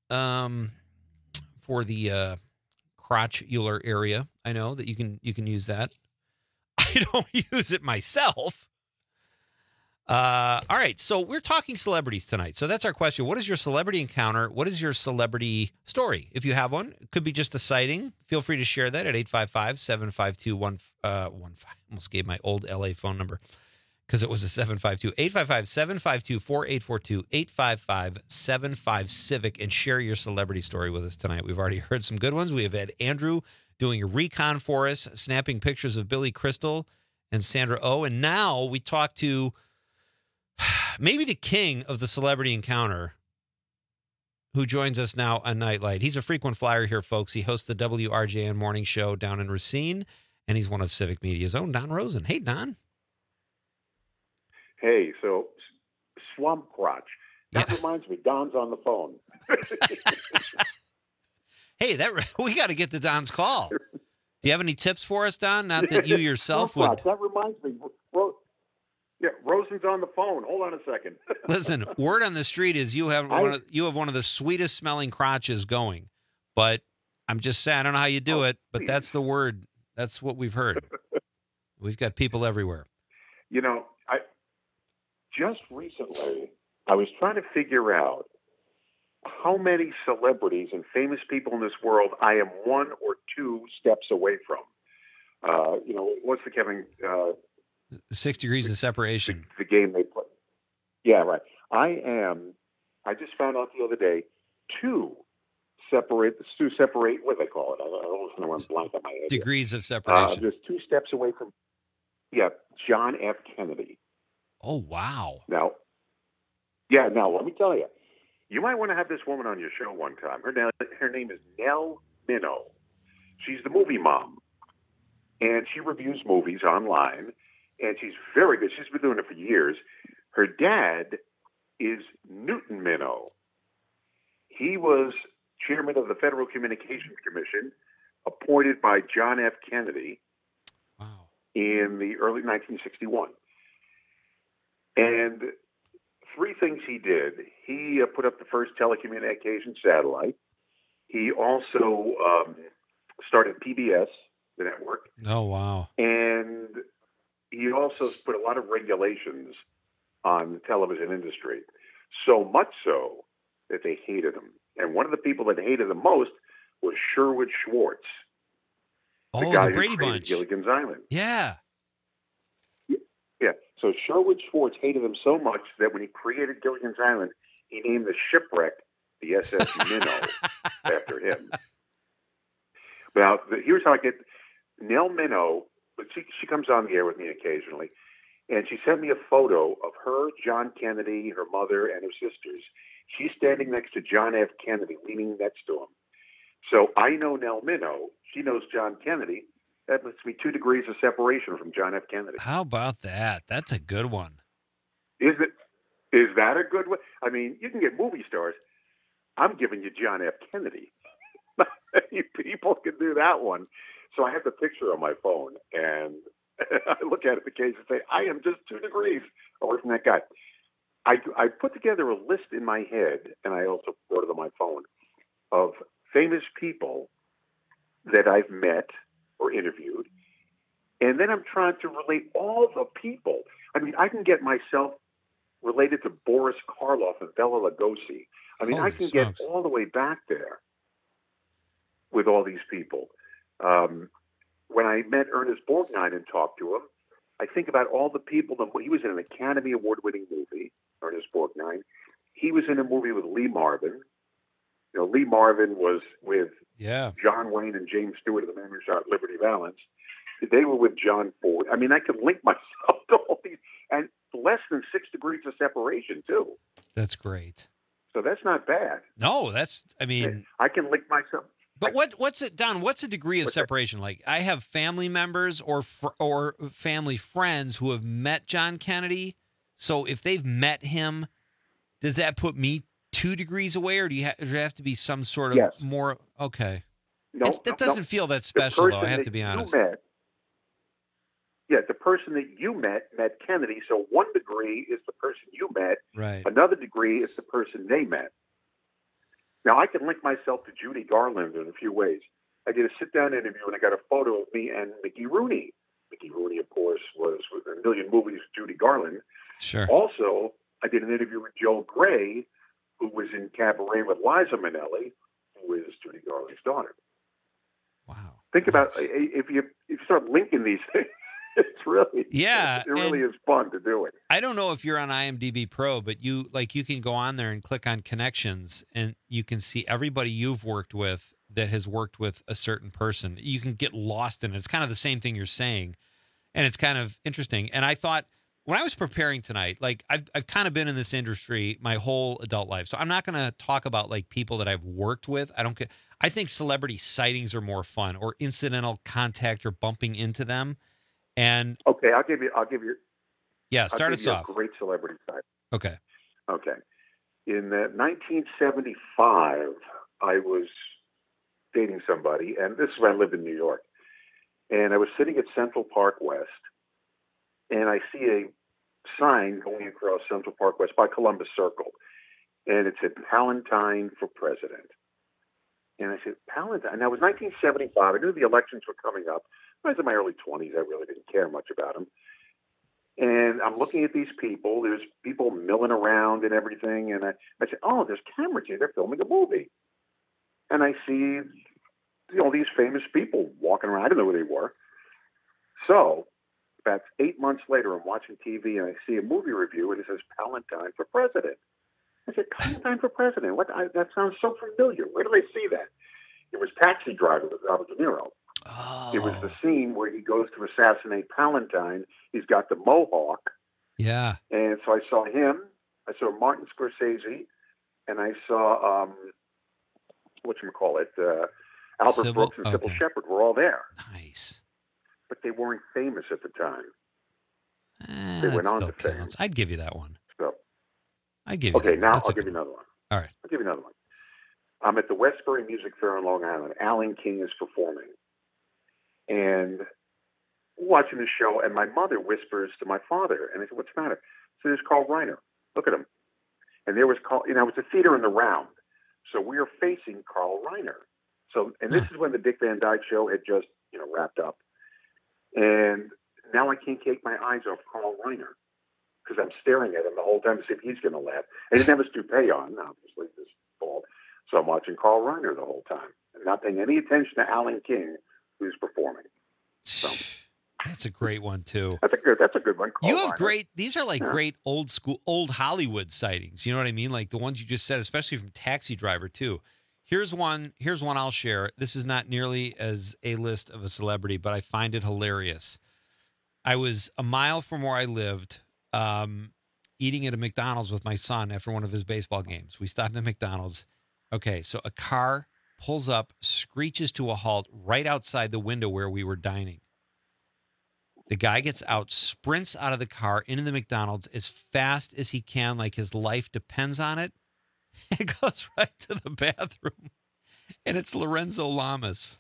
Speaker 15: for the crotchular area. I know that you can use that. I don't use it myself. All right, so we're talking celebrities tonight. So that's our question. What is your celebrity encounter? What is your celebrity story? If you have one, it could be just a sighting. Feel free to share that at 855-752-1515. Almost gave my old LA phone number because it was a 752. 855-752-4842. 855-75-CIVIC, and share your celebrity story with us tonight. We've already heard some good ones. We have had Andrew doing a recon for us, snapping pictures of Billy Crystal and Sandra Oh. And now we talk to maybe the king of the celebrity encounter, who joins us now on Nightlight. He's a frequent flyer here, folks. He hosts the WRJN morning show down in Racine, and he's one of Civic Media's own, Don Rosen. Hey, Don.
Speaker 6: Hey, so swamp crotch. That reminds me, Don's on the phone.
Speaker 15: Hey, we got to get to Don's call. Do you have any tips for us, Don? Not that you yourself would.
Speaker 6: That reminds me. Yeah, Rosen's on the phone. Hold on a second.
Speaker 15: Listen, word on the street is you have one of the sweetest smelling crotches going. But I'm just saying, I don't know how you do it, but that's the word. That's what we've heard. We've got people everywhere.
Speaker 6: You know, just recently I was trying to figure out how many celebrities and famous people in this world I am one or two steps away from. What's the Kevin?
Speaker 15: 6 degrees of separation.
Speaker 6: The game they play. Yeah, right. I just found out the other day, two separate, what do they call it? I don't know, I'm blank on my head.
Speaker 15: Degrees of separation.
Speaker 6: Just 2 steps away from, John F. Kennedy.
Speaker 15: Oh, wow.
Speaker 6: Now, let me tell you, you might want to have this woman on your show one time. Her name is Nell Minow. She's the movie mom, and she reviews movies online, and she's very good. She's been doing it for years. Her dad is Newton Minow. He was chairman of the Federal Communications Commission, appointed by John F. Kennedy in the early 1961. And 3 things he did. He put up the first telecommunications satellite. He also started PBS, the network.
Speaker 15: Oh, wow.
Speaker 6: And he also put a lot of regulations on the television industry. So much so that they hated him. And one of the people that hated him most was Sherwood Schwartz.
Speaker 15: The
Speaker 6: guy
Speaker 15: the Brady
Speaker 6: who created
Speaker 15: Bunch.
Speaker 6: Gilligan's Island.
Speaker 15: Yeah.
Speaker 6: Yeah. So Sherwood Schwartz hated him so much that when he created Gilligan's Island, he named the shipwreck the SS Minnow after him. Now, here's how I get Nell Minow. She comes on the air with me occasionally, and she sent me a photo of her, John Kennedy, her mother, and her sisters. She's standing next to John F. Kennedy, leaning next to him. So I know Nell Minow. She knows John Kennedy. That puts me 2 degrees of separation from John F. Kennedy.
Speaker 15: How about that? That's a good one.
Speaker 6: Is that a good one? I mean, you can get movie stars. I'm giving you John F. Kennedy. Not many people can do that one. So I have the picture on my phone, and I look at it occasionally and say, I am just 2 degrees away from that guy. I put together a list in my head, and I also wrote it on my phone, of famous people that I've met or interviewed. And then I'm trying to relate all the people. I mean, I can get myself related to Boris Karloff and Bela Lugosi. I mean,
Speaker 15: Holy
Speaker 6: I can
Speaker 15: smokes.
Speaker 6: get all the way back there with all these people. When I met Ernest Borgnine and talked to him, I think about all the people. He was in an Academy Award-winning movie, Ernest Borgnine. He was in a movie with Lee Marvin. You know, Lee Marvin was with John Wayne and James Stewart, the man who shot Liberty Valance. They were with John Ford. I mean, I could link myself to all these, and less than 6 degrees of separation, too.
Speaker 15: That's great.
Speaker 6: So that's not bad.
Speaker 15: No, that's, I mean,
Speaker 6: I can link myself.
Speaker 15: But what's it, Don? What's a degree of separation like? I have family members or family friends who have met John Kennedy. So if they've met him, does that put me 2 degrees away, or do you have to be some sort of more? Okay,
Speaker 6: No,
Speaker 15: that doesn't feel that
Speaker 6: The
Speaker 15: special, though.
Speaker 6: person
Speaker 15: I have
Speaker 6: that
Speaker 15: to be
Speaker 6: you
Speaker 15: honest.
Speaker 6: The person that you met Kennedy. So 1 degree is the person you met.
Speaker 15: Right.
Speaker 6: Another degree is the person they met. Now, I can link myself to Judy Garland in a few ways. I did a sit-down interview, and I got a photo of me and Mickey Rooney. Mickey Rooney, of course, was with a million movies with Judy Garland.
Speaker 15: Sure.
Speaker 6: Also, I did an interview with Joe Gray, who was in Cabaret with Liza Minnelli, who is Judy Garland's daughter.
Speaker 15: Wow.
Speaker 6: Think about if you start linking these things. It's really it really is fun to do it.
Speaker 15: I don't know if you're on IMDb Pro, but you can go on there and click on connections, and you can see everybody you've worked with that has worked with a certain person. You can get lost in it. It's kind of the same thing you're saying, and it's kind of interesting. And I thought when I was preparing tonight, like I've kind of been in this industry my whole adult life, so I'm not going to talk about like people that I've worked with. I think celebrity sightings are more fun, or incidental contact or bumping into them. And
Speaker 6: okay, I'll give you.
Speaker 15: Yeah, start us off.
Speaker 6: A great celebrity site.
Speaker 15: Okay.
Speaker 6: In 1975, I was dating somebody, and this is when I lived in New York. And I was sitting at Central Park West, and I see a sign going across Central Park West by Columbus Circle, and it said "Palantine for President." And I said, "Palantine." Now it was 1975. I knew the elections were coming up. I was in my early 20s. I really didn't care much about them. And I'm looking at these people. There's people milling around and everything. And I said, oh, there's cameras here. They're filming a movie. And I see, these famous people walking around. I didn't know who they were. So about 8 months later, I'm watching TV and I see a movie review and it says Palantine for President. I said, Palantine for President? That sounds so familiar. Where did I see that? It was Taxi Driver with Robert De Niro.
Speaker 15: Oh.
Speaker 6: It was the scene where he goes to assassinate Palantine. He's got the mohawk.
Speaker 15: Yeah.
Speaker 6: And so I saw him. I saw Martin Scorsese. And I saw, Albert Brooks and Sybil Shepherd were all there.
Speaker 15: Nice.
Speaker 6: But they weren't famous at the time. They went on to fame.
Speaker 15: I'd give you that one.
Speaker 6: So,
Speaker 15: I'd give you that one.
Speaker 6: Now I'll give you another one.
Speaker 15: All right.
Speaker 6: I'll give you another one. I'm at the Westbury Music Fair in Long Island. Alan King is performing. And watching the show, and my mother whispers to my father, and I said, what's the matter? So there's Carl Reiner. Look at him. And there was Carl, it was a theater in the round. So we are facing Carl Reiner. So, and this is when the Dick Van Dyke Show had just, wrapped up. And now I can't take my eyes off Carl Reiner because I'm staring at him the whole time to see if he's going to laugh. And he didn't have his toupee on, obviously, this fall. So I'm watching Carl Reiner the whole time and not paying any attention to Alan King, who's performing. So
Speaker 15: that's a great one too.
Speaker 6: That's a good one.
Speaker 15: You have these are like great old Hollywood sightings. You know what I mean? Like the ones you just said, especially from Taxi Driver too. Here's one I'll share. This is not nearly as A-list of a celebrity, but I find it hilarious. I was a mile from where I lived, eating at a McDonald's with my son after one of his baseball games. We stopped at McDonald's. Okay, so a car pulls up, screeches to a halt right outside the window where we were dining. The guy gets out, sprints out of the car into the McDonald's as fast as he can, like his life depends on it. It goes right to the bathroom, and it's Lorenzo Lamas.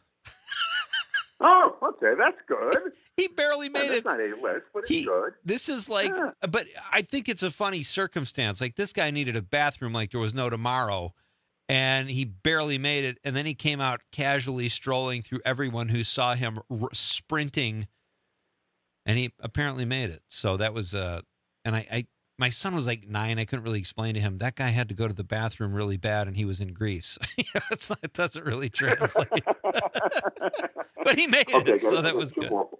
Speaker 6: Oh, okay, that's good.
Speaker 15: He barely made it.
Speaker 6: That's not A-list, but it's good.
Speaker 15: This is like, but I think it's a funny circumstance. Like, this guy needed a bathroom like there was no tomorrow, and he barely made it. And then he came out casually strolling through everyone who saw him sprinting, and he apparently made it. So that was, and my son was like 9. I couldn't really explain to him that guy had to go to the bathroom really bad, and he was in Greece. It doesn't really translate. But he made it, so that was good.
Speaker 6: More.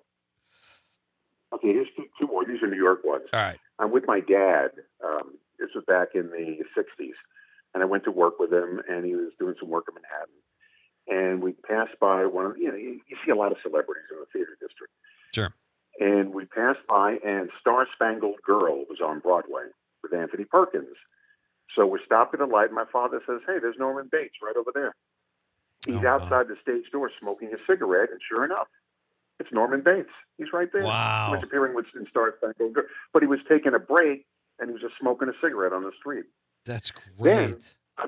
Speaker 6: Okay, here's two more. These are New York ones.
Speaker 15: All right.
Speaker 6: I'm with my dad. This was back in the 60s. And I went to work with him, and he was doing some work in Manhattan. And we passed by one of, you see a lot of celebrities in the theater district.
Speaker 15: Sure.
Speaker 6: And we passed by, and Star Spangled Girl was on Broadway with Anthony Perkins. So we stopped at a light, and my father says, hey, there's Norman Bates right over there. He's outside the stage door smoking a cigarette, and sure enough, it's Norman Bates. He's right there.
Speaker 15: Wow.
Speaker 6: He was appearing in Star Spangled Girl. But he was taking a break, and he was just smoking a cigarette on the street.
Speaker 15: That's great.
Speaker 6: Then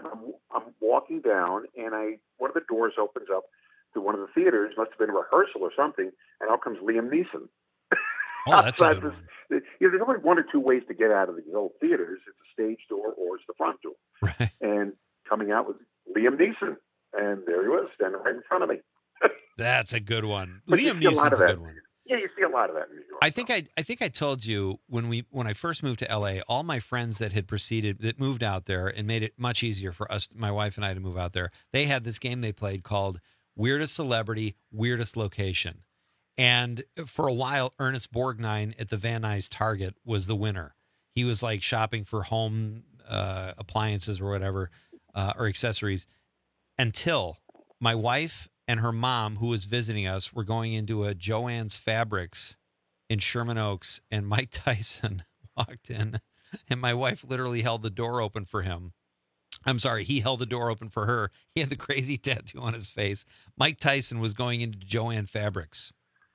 Speaker 6: I'm walking down, and one of the doors opens up to one of the theaters. Must have been a rehearsal or something, and out comes Liam Neeson.
Speaker 15: Oh, that's a good one.
Speaker 6: There's only one or two ways to get out of these old theaters. It's a stage door or it's the front door.
Speaker 15: Right.
Speaker 6: And coming out was Liam Neeson. And there he was, standing right in front of me.
Speaker 15: That's a good one.
Speaker 6: But
Speaker 15: Liam
Speaker 6: you see a lot
Speaker 15: Neeson's
Speaker 6: of
Speaker 15: a
Speaker 6: that.
Speaker 15: good one.
Speaker 6: Yeah, you see a lot of that in New York.
Speaker 15: I think I told you when I first moved to LA, all my friends that moved out there and made it much easier for us, my wife and I, to move out there. They had this game they played called Weirdest Celebrity, Weirdest Location. And for a while, Ernest Borgnine at the Van Nuys Target was the winner. He was like shopping for home appliances or whatever, or accessories, until my wife and her mom, who was visiting us, were going into a Joann's Fabrics in Sherman Oaks, and Mike Tyson walked in, and my wife literally held the door open for him. I'm sorry, he held the door open for her. He had the crazy tattoo on his face. Mike Tyson was going into Joann Fabrics.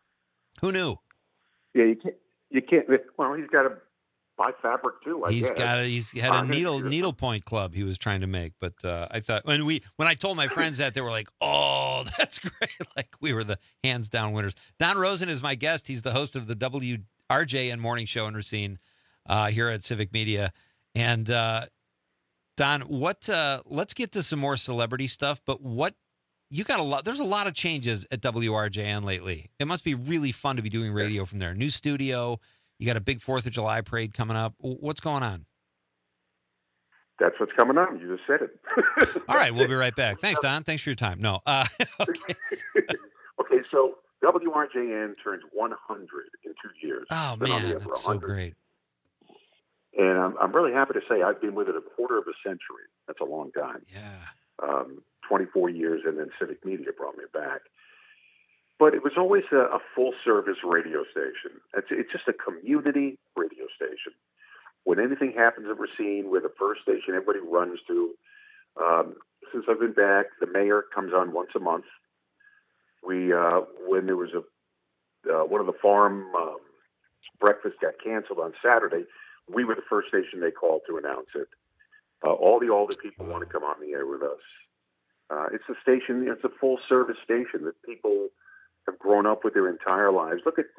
Speaker 15: Who knew?
Speaker 6: Yeah, you can't. Well, he's got to buy fabric too.
Speaker 15: He's had a needlepoint club he was trying to make. But I thought when I told my friends that, they were like, "Oh, that's great!" Like we were the hands down winners. Don Rosen is my guest. He's the host of the WRJN Morning Show in Racine here at Civic Media. And Don, let's get to some more celebrity stuff. But you got a lot. There's a lot of changes at WRJN lately. It must be really fun to be doing radio from there. New studio. You got a big 4th of July parade coming up. What's going on?
Speaker 6: That's what's coming on. You just said it.
Speaker 15: All right, we'll be right back. Thanks, Don. Thanks for your time. No. Okay.
Speaker 6: Okay, so WRJN turns 100 in 2 years.
Speaker 15: Oh, man, that's so great.
Speaker 6: And I'm really happy to say I've been with it a quarter of a century. That's a long time.
Speaker 15: Yeah.
Speaker 6: 24 years, and then Civic Media brought me back. But it was always a full-service radio station. It's just a community radio station. When anything happens at Racine, we're the first station everybody runs to. Since I've been back, the mayor comes on once a month. When there was one of the farm breakfasts got canceled on Saturday, we were the first station they called to announce it. All the older people want to come on the air with us. It's a station. It's a full-service station that people have grown up with their entire lives. Look at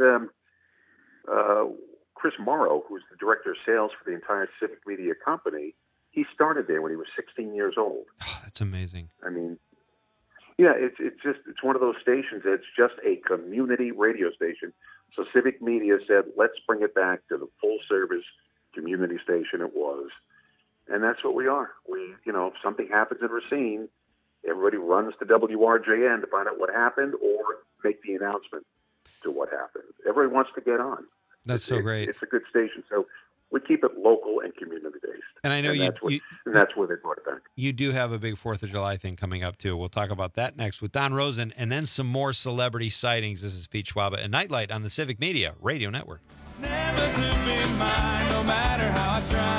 Speaker 6: Chris Morrow, who's the director of sales for the entire Civic Media company. He started there when he was 16 years old.
Speaker 15: Oh, that's amazing.
Speaker 6: I mean, yeah, it's one of those stations that's just a community radio station. So Civic Media said, let's bring it back to the full-service community station it was. And that's what we are. If something happens in Racine, everybody runs to WRJN to find out what happened or make the announcement to what happened. Everybody wants to get on.
Speaker 15: That's so great.
Speaker 6: It's a good station. So we keep it local and community-based.
Speaker 15: And I know
Speaker 6: that's where they brought it back.
Speaker 15: You do have a big 4th of July thing coming up, too. We'll talk about that next with Don Rosen, and then some more celebrity sightings. This is Pete Schwaba and Nightlight on the Civic Media Radio Network.
Speaker 23: Never to be mine, no matter how I try.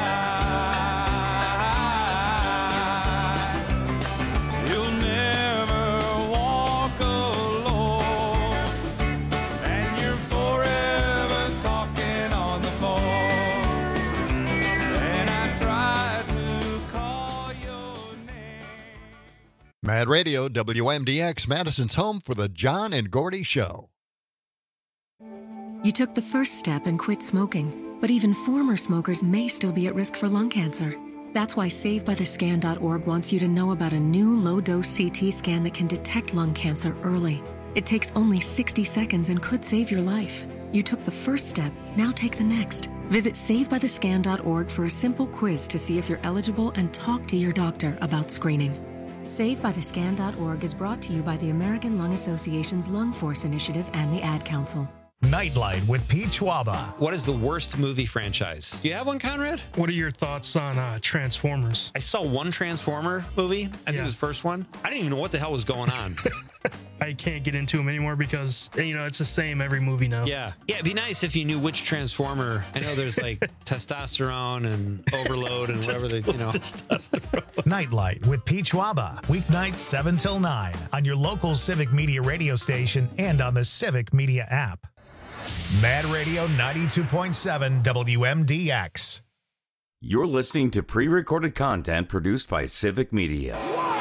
Speaker 22: Mad Radio, WMDX, Madison's home for the John and Gordy Show.
Speaker 7: You took the first step and quit smoking, but even former smokers may still be at risk for lung cancer. That's why SaveByTheScan.org wants you to know about a new low-dose CT scan that can detect lung cancer early. It takes only 60 seconds and could save your life. You took the first step, now take the next. Visit SaveByTheScan.org for a simple quiz to see if you're eligible and talk to your doctor about screening. SaveByTheScan.org is brought to you by the American Lung Association's Lung Force Initiative and the Ad Council.
Speaker 1: Nightlight with Pete Schwaba.
Speaker 15: What is the worst movie franchise? Do you have one, Conrad?
Speaker 16: What are your thoughts on Transformers?
Speaker 15: I saw one Transformer movie. I think it was the first one. I didn't even know what the hell was going on.
Speaker 16: I can't get into them anymore because, it's the same every movie now.
Speaker 15: Yeah. Yeah, it'd be nice if you knew which Transformer. I know there's like testosterone and overload and whatever they,
Speaker 1: Nightlight with Pete Schwaba. Weeknights 7 till 9 on your local Civic Media radio station and on the Civic Media app. Mad Radio 92.7 WMDX.
Speaker 14: You're listening to pre-recorded content produced by Civic Media.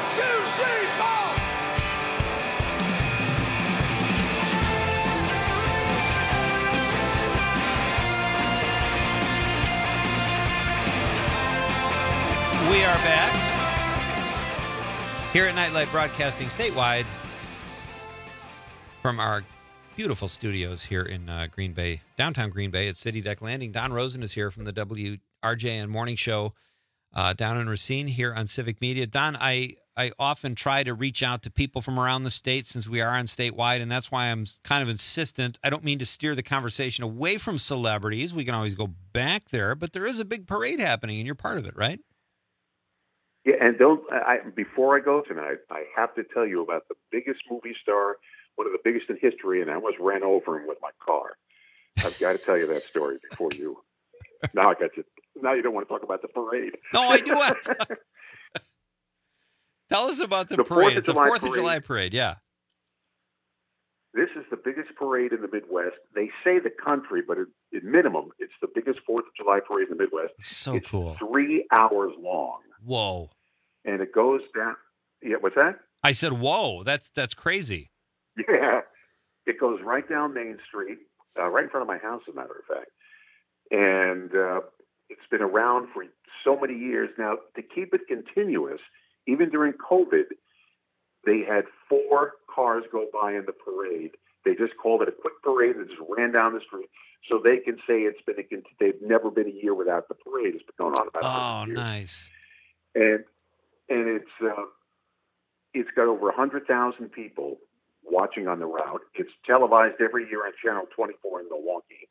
Speaker 15: We are back here at Nightlight, broadcasting statewide from our beautiful studios here in Green Bay, downtown Green Bay at City Deck Landing. Don Rosen is here from the WRJN Morning Show down in Racine here on Civic Media. Don, I often try to reach out to people from around the state since we are on statewide, and that's why I'm kind of insistent. I don't mean to steer the conversation away from celebrities. We can always go back there, but there is a big parade happening, and you're part of it, right?
Speaker 6: Yeah, and before I go tonight, I have to tell you about the biggest movie star, one of the biggest in history, and I almost ran over him with my car. I've got to tell you that story before you. Now I got you. Now you don't want to talk about the parade.
Speaker 15: No, I do want to. Tell us about the parade. It's a 4th of July parade, yeah.
Speaker 6: This is the biggest parade in the Midwest. They say the country, but at minimum, it's the biggest 4th of July parade in the Midwest.
Speaker 15: So
Speaker 6: it's
Speaker 15: cool.
Speaker 6: 3 hours long.
Speaker 15: Whoa.
Speaker 6: And it goes down. Yeah, what's that?
Speaker 15: I said, whoa, that's crazy.
Speaker 6: Yeah. It goes right down Main Street, right in front of my house, as a matter of fact. And it's been around for so many years. Now, to keep it continuous, even during COVID, they had 4 cars go by in the parade. They just called it a quick parade and just ran down the street. So they can say they've never been a year without the parade. It's been going on about 100 years.
Speaker 15: Nice.
Speaker 6: And it's got over 100,000 people watching on the route. It's televised every year on Channel 24 in Milwaukee.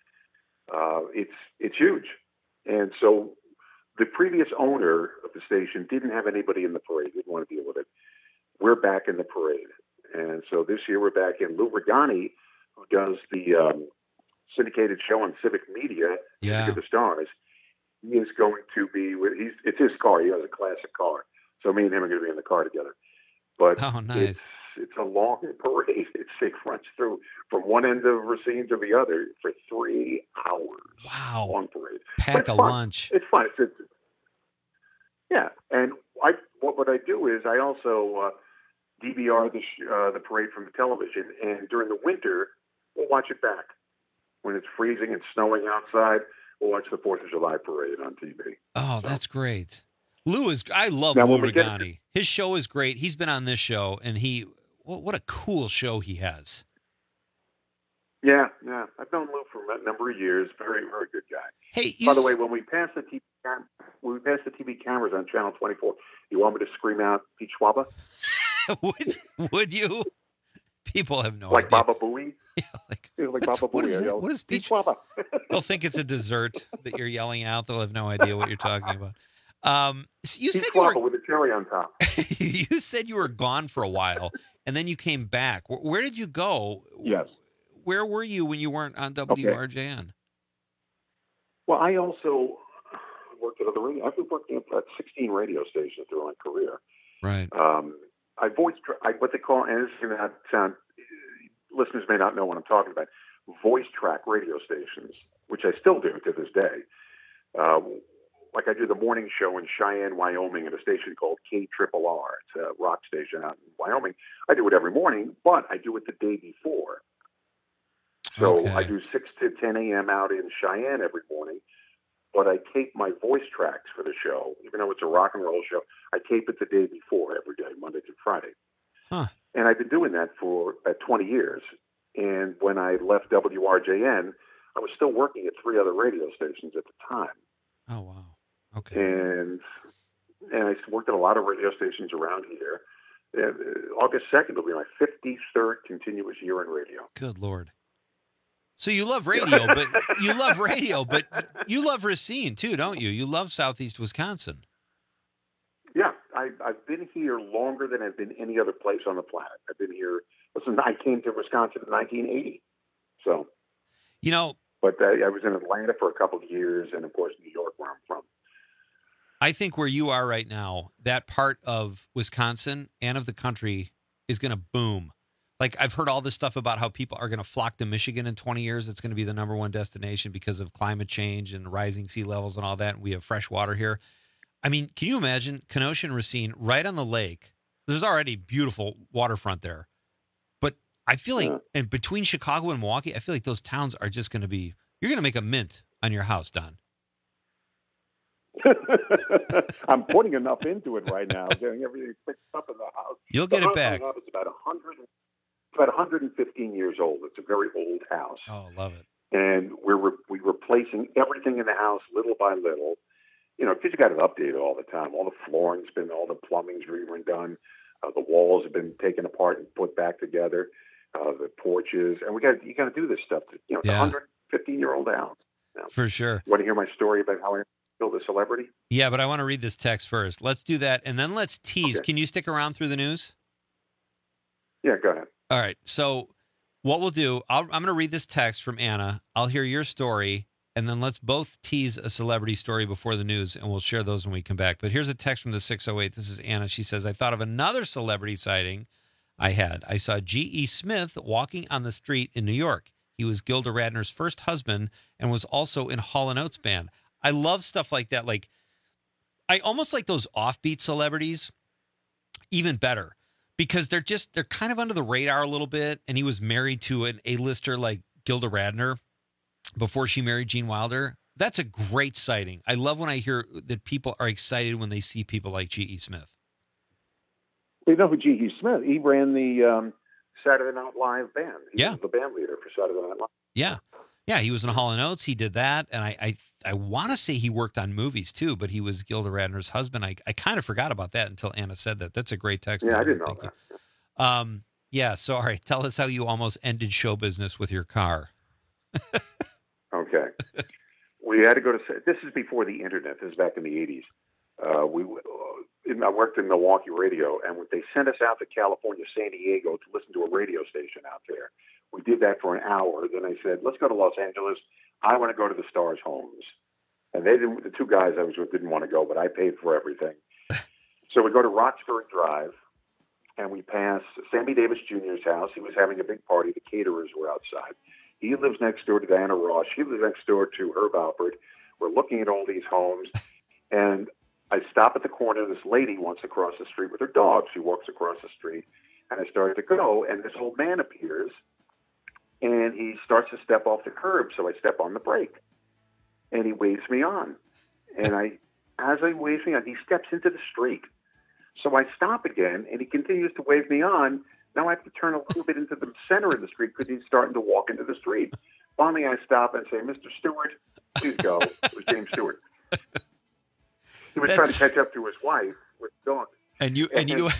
Speaker 6: It's huge. And so the previous owner of the station didn't have anybody in the parade, didn't want to deal with it. We're back in the parade. And so this year we're back in. Lou Regani, who does the syndicated show on Civic Media, Civic of the Stars, he is going to be it's his car. He has a classic car. So me and him are going to be in the car together. But
Speaker 15: nice.
Speaker 6: It's a long parade. It runs through from one end of Racine to the other for 3 hours.
Speaker 15: Wow.
Speaker 6: Long parade.
Speaker 15: Pack a lunch.
Speaker 6: It's fun. Yeah. And what I do is I also DVR the parade from the television. And during the winter, we'll watch it back. When it's freezing and snowing outside, we'll watch the 4th of July parade on TV.
Speaker 15: Oh, that's great. I love Lou Regani. His show is great. He's been on this show, and what a cool show he has.
Speaker 6: Yeah. I've known Lou for a number of years. Very, very good guy.
Speaker 15: Hey,
Speaker 6: by the way, when we pass the TV cameras on Channel 24, you want me to scream out Pete Schwaba?
Speaker 15: Would you? People have no idea.
Speaker 6: Like Baba Booey?
Speaker 15: Yeah,
Speaker 6: like Baba Booey.
Speaker 15: What is
Speaker 6: Pete Schwaba?
Speaker 15: They'll think it's a dessert that you're yelling out. They'll have no idea what you're talking about. You said you were
Speaker 6: with a cherry on top.
Speaker 15: You said you were gone for a while, and then you came back. Where did you go?
Speaker 6: Yes.
Speaker 15: Where were you when you weren't on WRJN?
Speaker 6: Okay. Well, I also worked at other radio. I've been working at 16 radio stations through my career.
Speaker 15: Right.
Speaker 6: I what they call, and this is going to sound, listeners may not know what I'm talking about, voice track radio stations, which I still do to this day. like I do the morning show in Cheyenne, Wyoming at a station called KRRR. It's a rock station out in Wyoming. I do it every morning, but I do it the day before. So I do 6 to 10 a.m. out in Cheyenne every morning, but I tape my voice tracks for the show. Even though it's a rock and roll show, I tape it the day before every day, Monday through Friday.
Speaker 15: Huh.
Speaker 6: And I've been doing that for 20 years. And when I left WRJN, I was still working at 3 other radio stations at the time.
Speaker 15: Oh, wow. Okay.
Speaker 6: And I worked at a lot of radio stations around here. August 2nd will be my 53rd continuous year in radio.
Speaker 15: Good Lord. So you love radio, but you love Racine too, don't you? You love Southeast Wisconsin.
Speaker 6: Yeah, I've been here longer than I've been any other place on the planet. I've been here. Listen, I came to Wisconsin in 1980. So, but I was in Atlanta for a couple of years, and of course, New York, where I'm from.
Speaker 15: I think where you are right now, that part of Wisconsin and of the country is going to boom. Like, I've heard all this stuff about how people are going to flock to Michigan in 20 years. It's going to be the #1 destination because of climate change and rising sea levels and all that. And we have fresh water here. I mean, can you imagine Kenosha and Racine right on the lake? There's already beautiful waterfront there. But I feel like, and between Chicago and Milwaukee, I feel like those towns are just going to be, you're going to make a mint on your house, Don.
Speaker 6: I'm putting enough into it right now, getting everything fixed up in the house.
Speaker 15: You'll get it back.
Speaker 6: It's about 115 years old. It's a very old house.
Speaker 15: Oh, love it.
Speaker 6: And we're replacing everything in the house little by little. Because you got it updated all the time. All the flooring's been, all the plumbing's redone. The walls have been taken apart and put back together. The porches, and you got to do this stuff. It's a 115-year-old house.
Speaker 15: For sure.
Speaker 6: Want to hear my story about how I built a celebrity?
Speaker 15: Yeah, but I want to read this text first. Let's do that, and then let's tease. Okay. Can you stick around through the news?
Speaker 6: Yeah, go ahead.
Speaker 15: All right. So what we'll do, I'm going to read this text from Anna. I'll hear your story, and then let's both tease a celebrity story before the news, and we'll share those when we come back. But here's a text from the 608. This is Anna. She says, I thought of another celebrity sighting I had. I saw G.E. Smith walking on the street in New York. He was Gilda Radner's first husband and was also in Hall & Oates band. I love stuff like that. Like, I almost like those offbeat celebrities even better because they're kind of under the radar a little bit. And he was married to an A-lister like Gilda Radner before she married Gene Wilder. That's a great sighting. I love when I hear that people are excited when they see people like G.E. Smith.
Speaker 6: You know who G.E. Smith? He ran the Saturday Night Live band. He was the band leader for Saturday Night Live.
Speaker 15: Yeah. Yeah, he was in Hall & Oates. He did that. And I want to say he worked on movies, too, but he was Gilda Radner's husband. I kind of forgot about that until Anna said that. That's a great text.
Speaker 6: Yeah, I didn't know that.
Speaker 15: Yeah, so, all right, tell us how you almost ended show business with your car.
Speaker 6: Okay. We had to go to, this is before the internet. This is back in the 80s. I worked in Milwaukee radio, and they sent us out to California, San Diego, to listen to a radio station out there. We did that for an hour. Then I said, let's go to Los Angeles. I want to go to the Stars' homes. And they didn't. The 2 guys I was with didn't want to go, but I paid for everything. So we go to Roxbury Drive, and we pass Sammy Davis Jr.'s house. He was having a big party. The caterers were outside. He lives next door to Diana Ross. She lives next door to Herb Alpert. We're looking at all these homes, and I stop at the corner. This lady wants to cross the street with her dog. She walks across the street, and I started to go, and this old man appears, and he starts to step off the curb, so I step on the brake, and he waves me on. And as he waves me on, he steps into the street. So I stop again, and he continues to wave me on. Now I have to turn a little bit into the center of the street because he's starting to walk into the street. Finally, I stop and say, Mr. Stewart, please go. It was James Stewart. He was trying to catch up to his wife with the dog.
Speaker 15: And you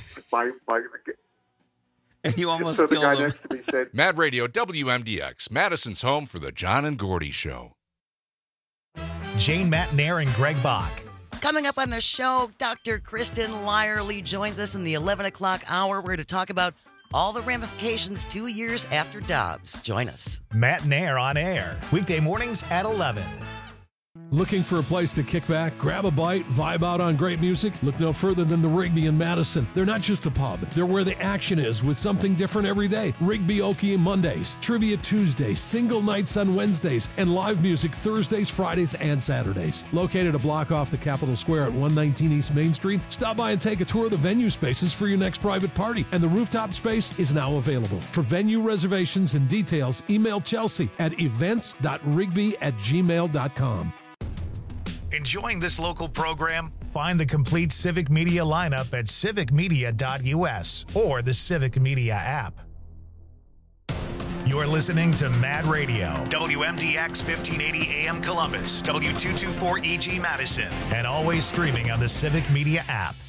Speaker 15: almost
Speaker 6: so the
Speaker 15: killed
Speaker 6: guy
Speaker 15: him.
Speaker 6: next to me said,
Speaker 20: Mad Radio WMDX, Madison's home for the John and Gordy Show.
Speaker 1: Jane Matnair and Greg Bach.
Speaker 9: Coming up on the show, Dr. Kristen Lyerly joins us in the 11 o'clock hour. We're going to talk about all the ramifications 2 years after Dobbs. Join us.
Speaker 1: Matnair on air, weekday mornings at 11.
Speaker 10: Looking for a place to kick back, grab a bite, vibe out on great music? Look no further than the Rigby in Madison. They're not just a pub, they're where the action is with something different every day. Rigby Okie Mondays, Trivia Tuesdays, single nights on Wednesdays, and live music Thursdays, Fridays, and Saturdays. Located a block off the Capitol Square at 119 East Main Street, stop by and take a tour of the venue spaces for your next private party, and the rooftop space is now available. For venue reservations and details, email Chelsea at events.rigby@gmail.com.
Speaker 1: Enjoying this local program? Find the complete Civic Media lineup at civicmedia.us or the Civic Media app. You're listening to Mad Radio, WMDX 1580 AM Columbus, W224EG Madison, and always streaming on the Civic Media app.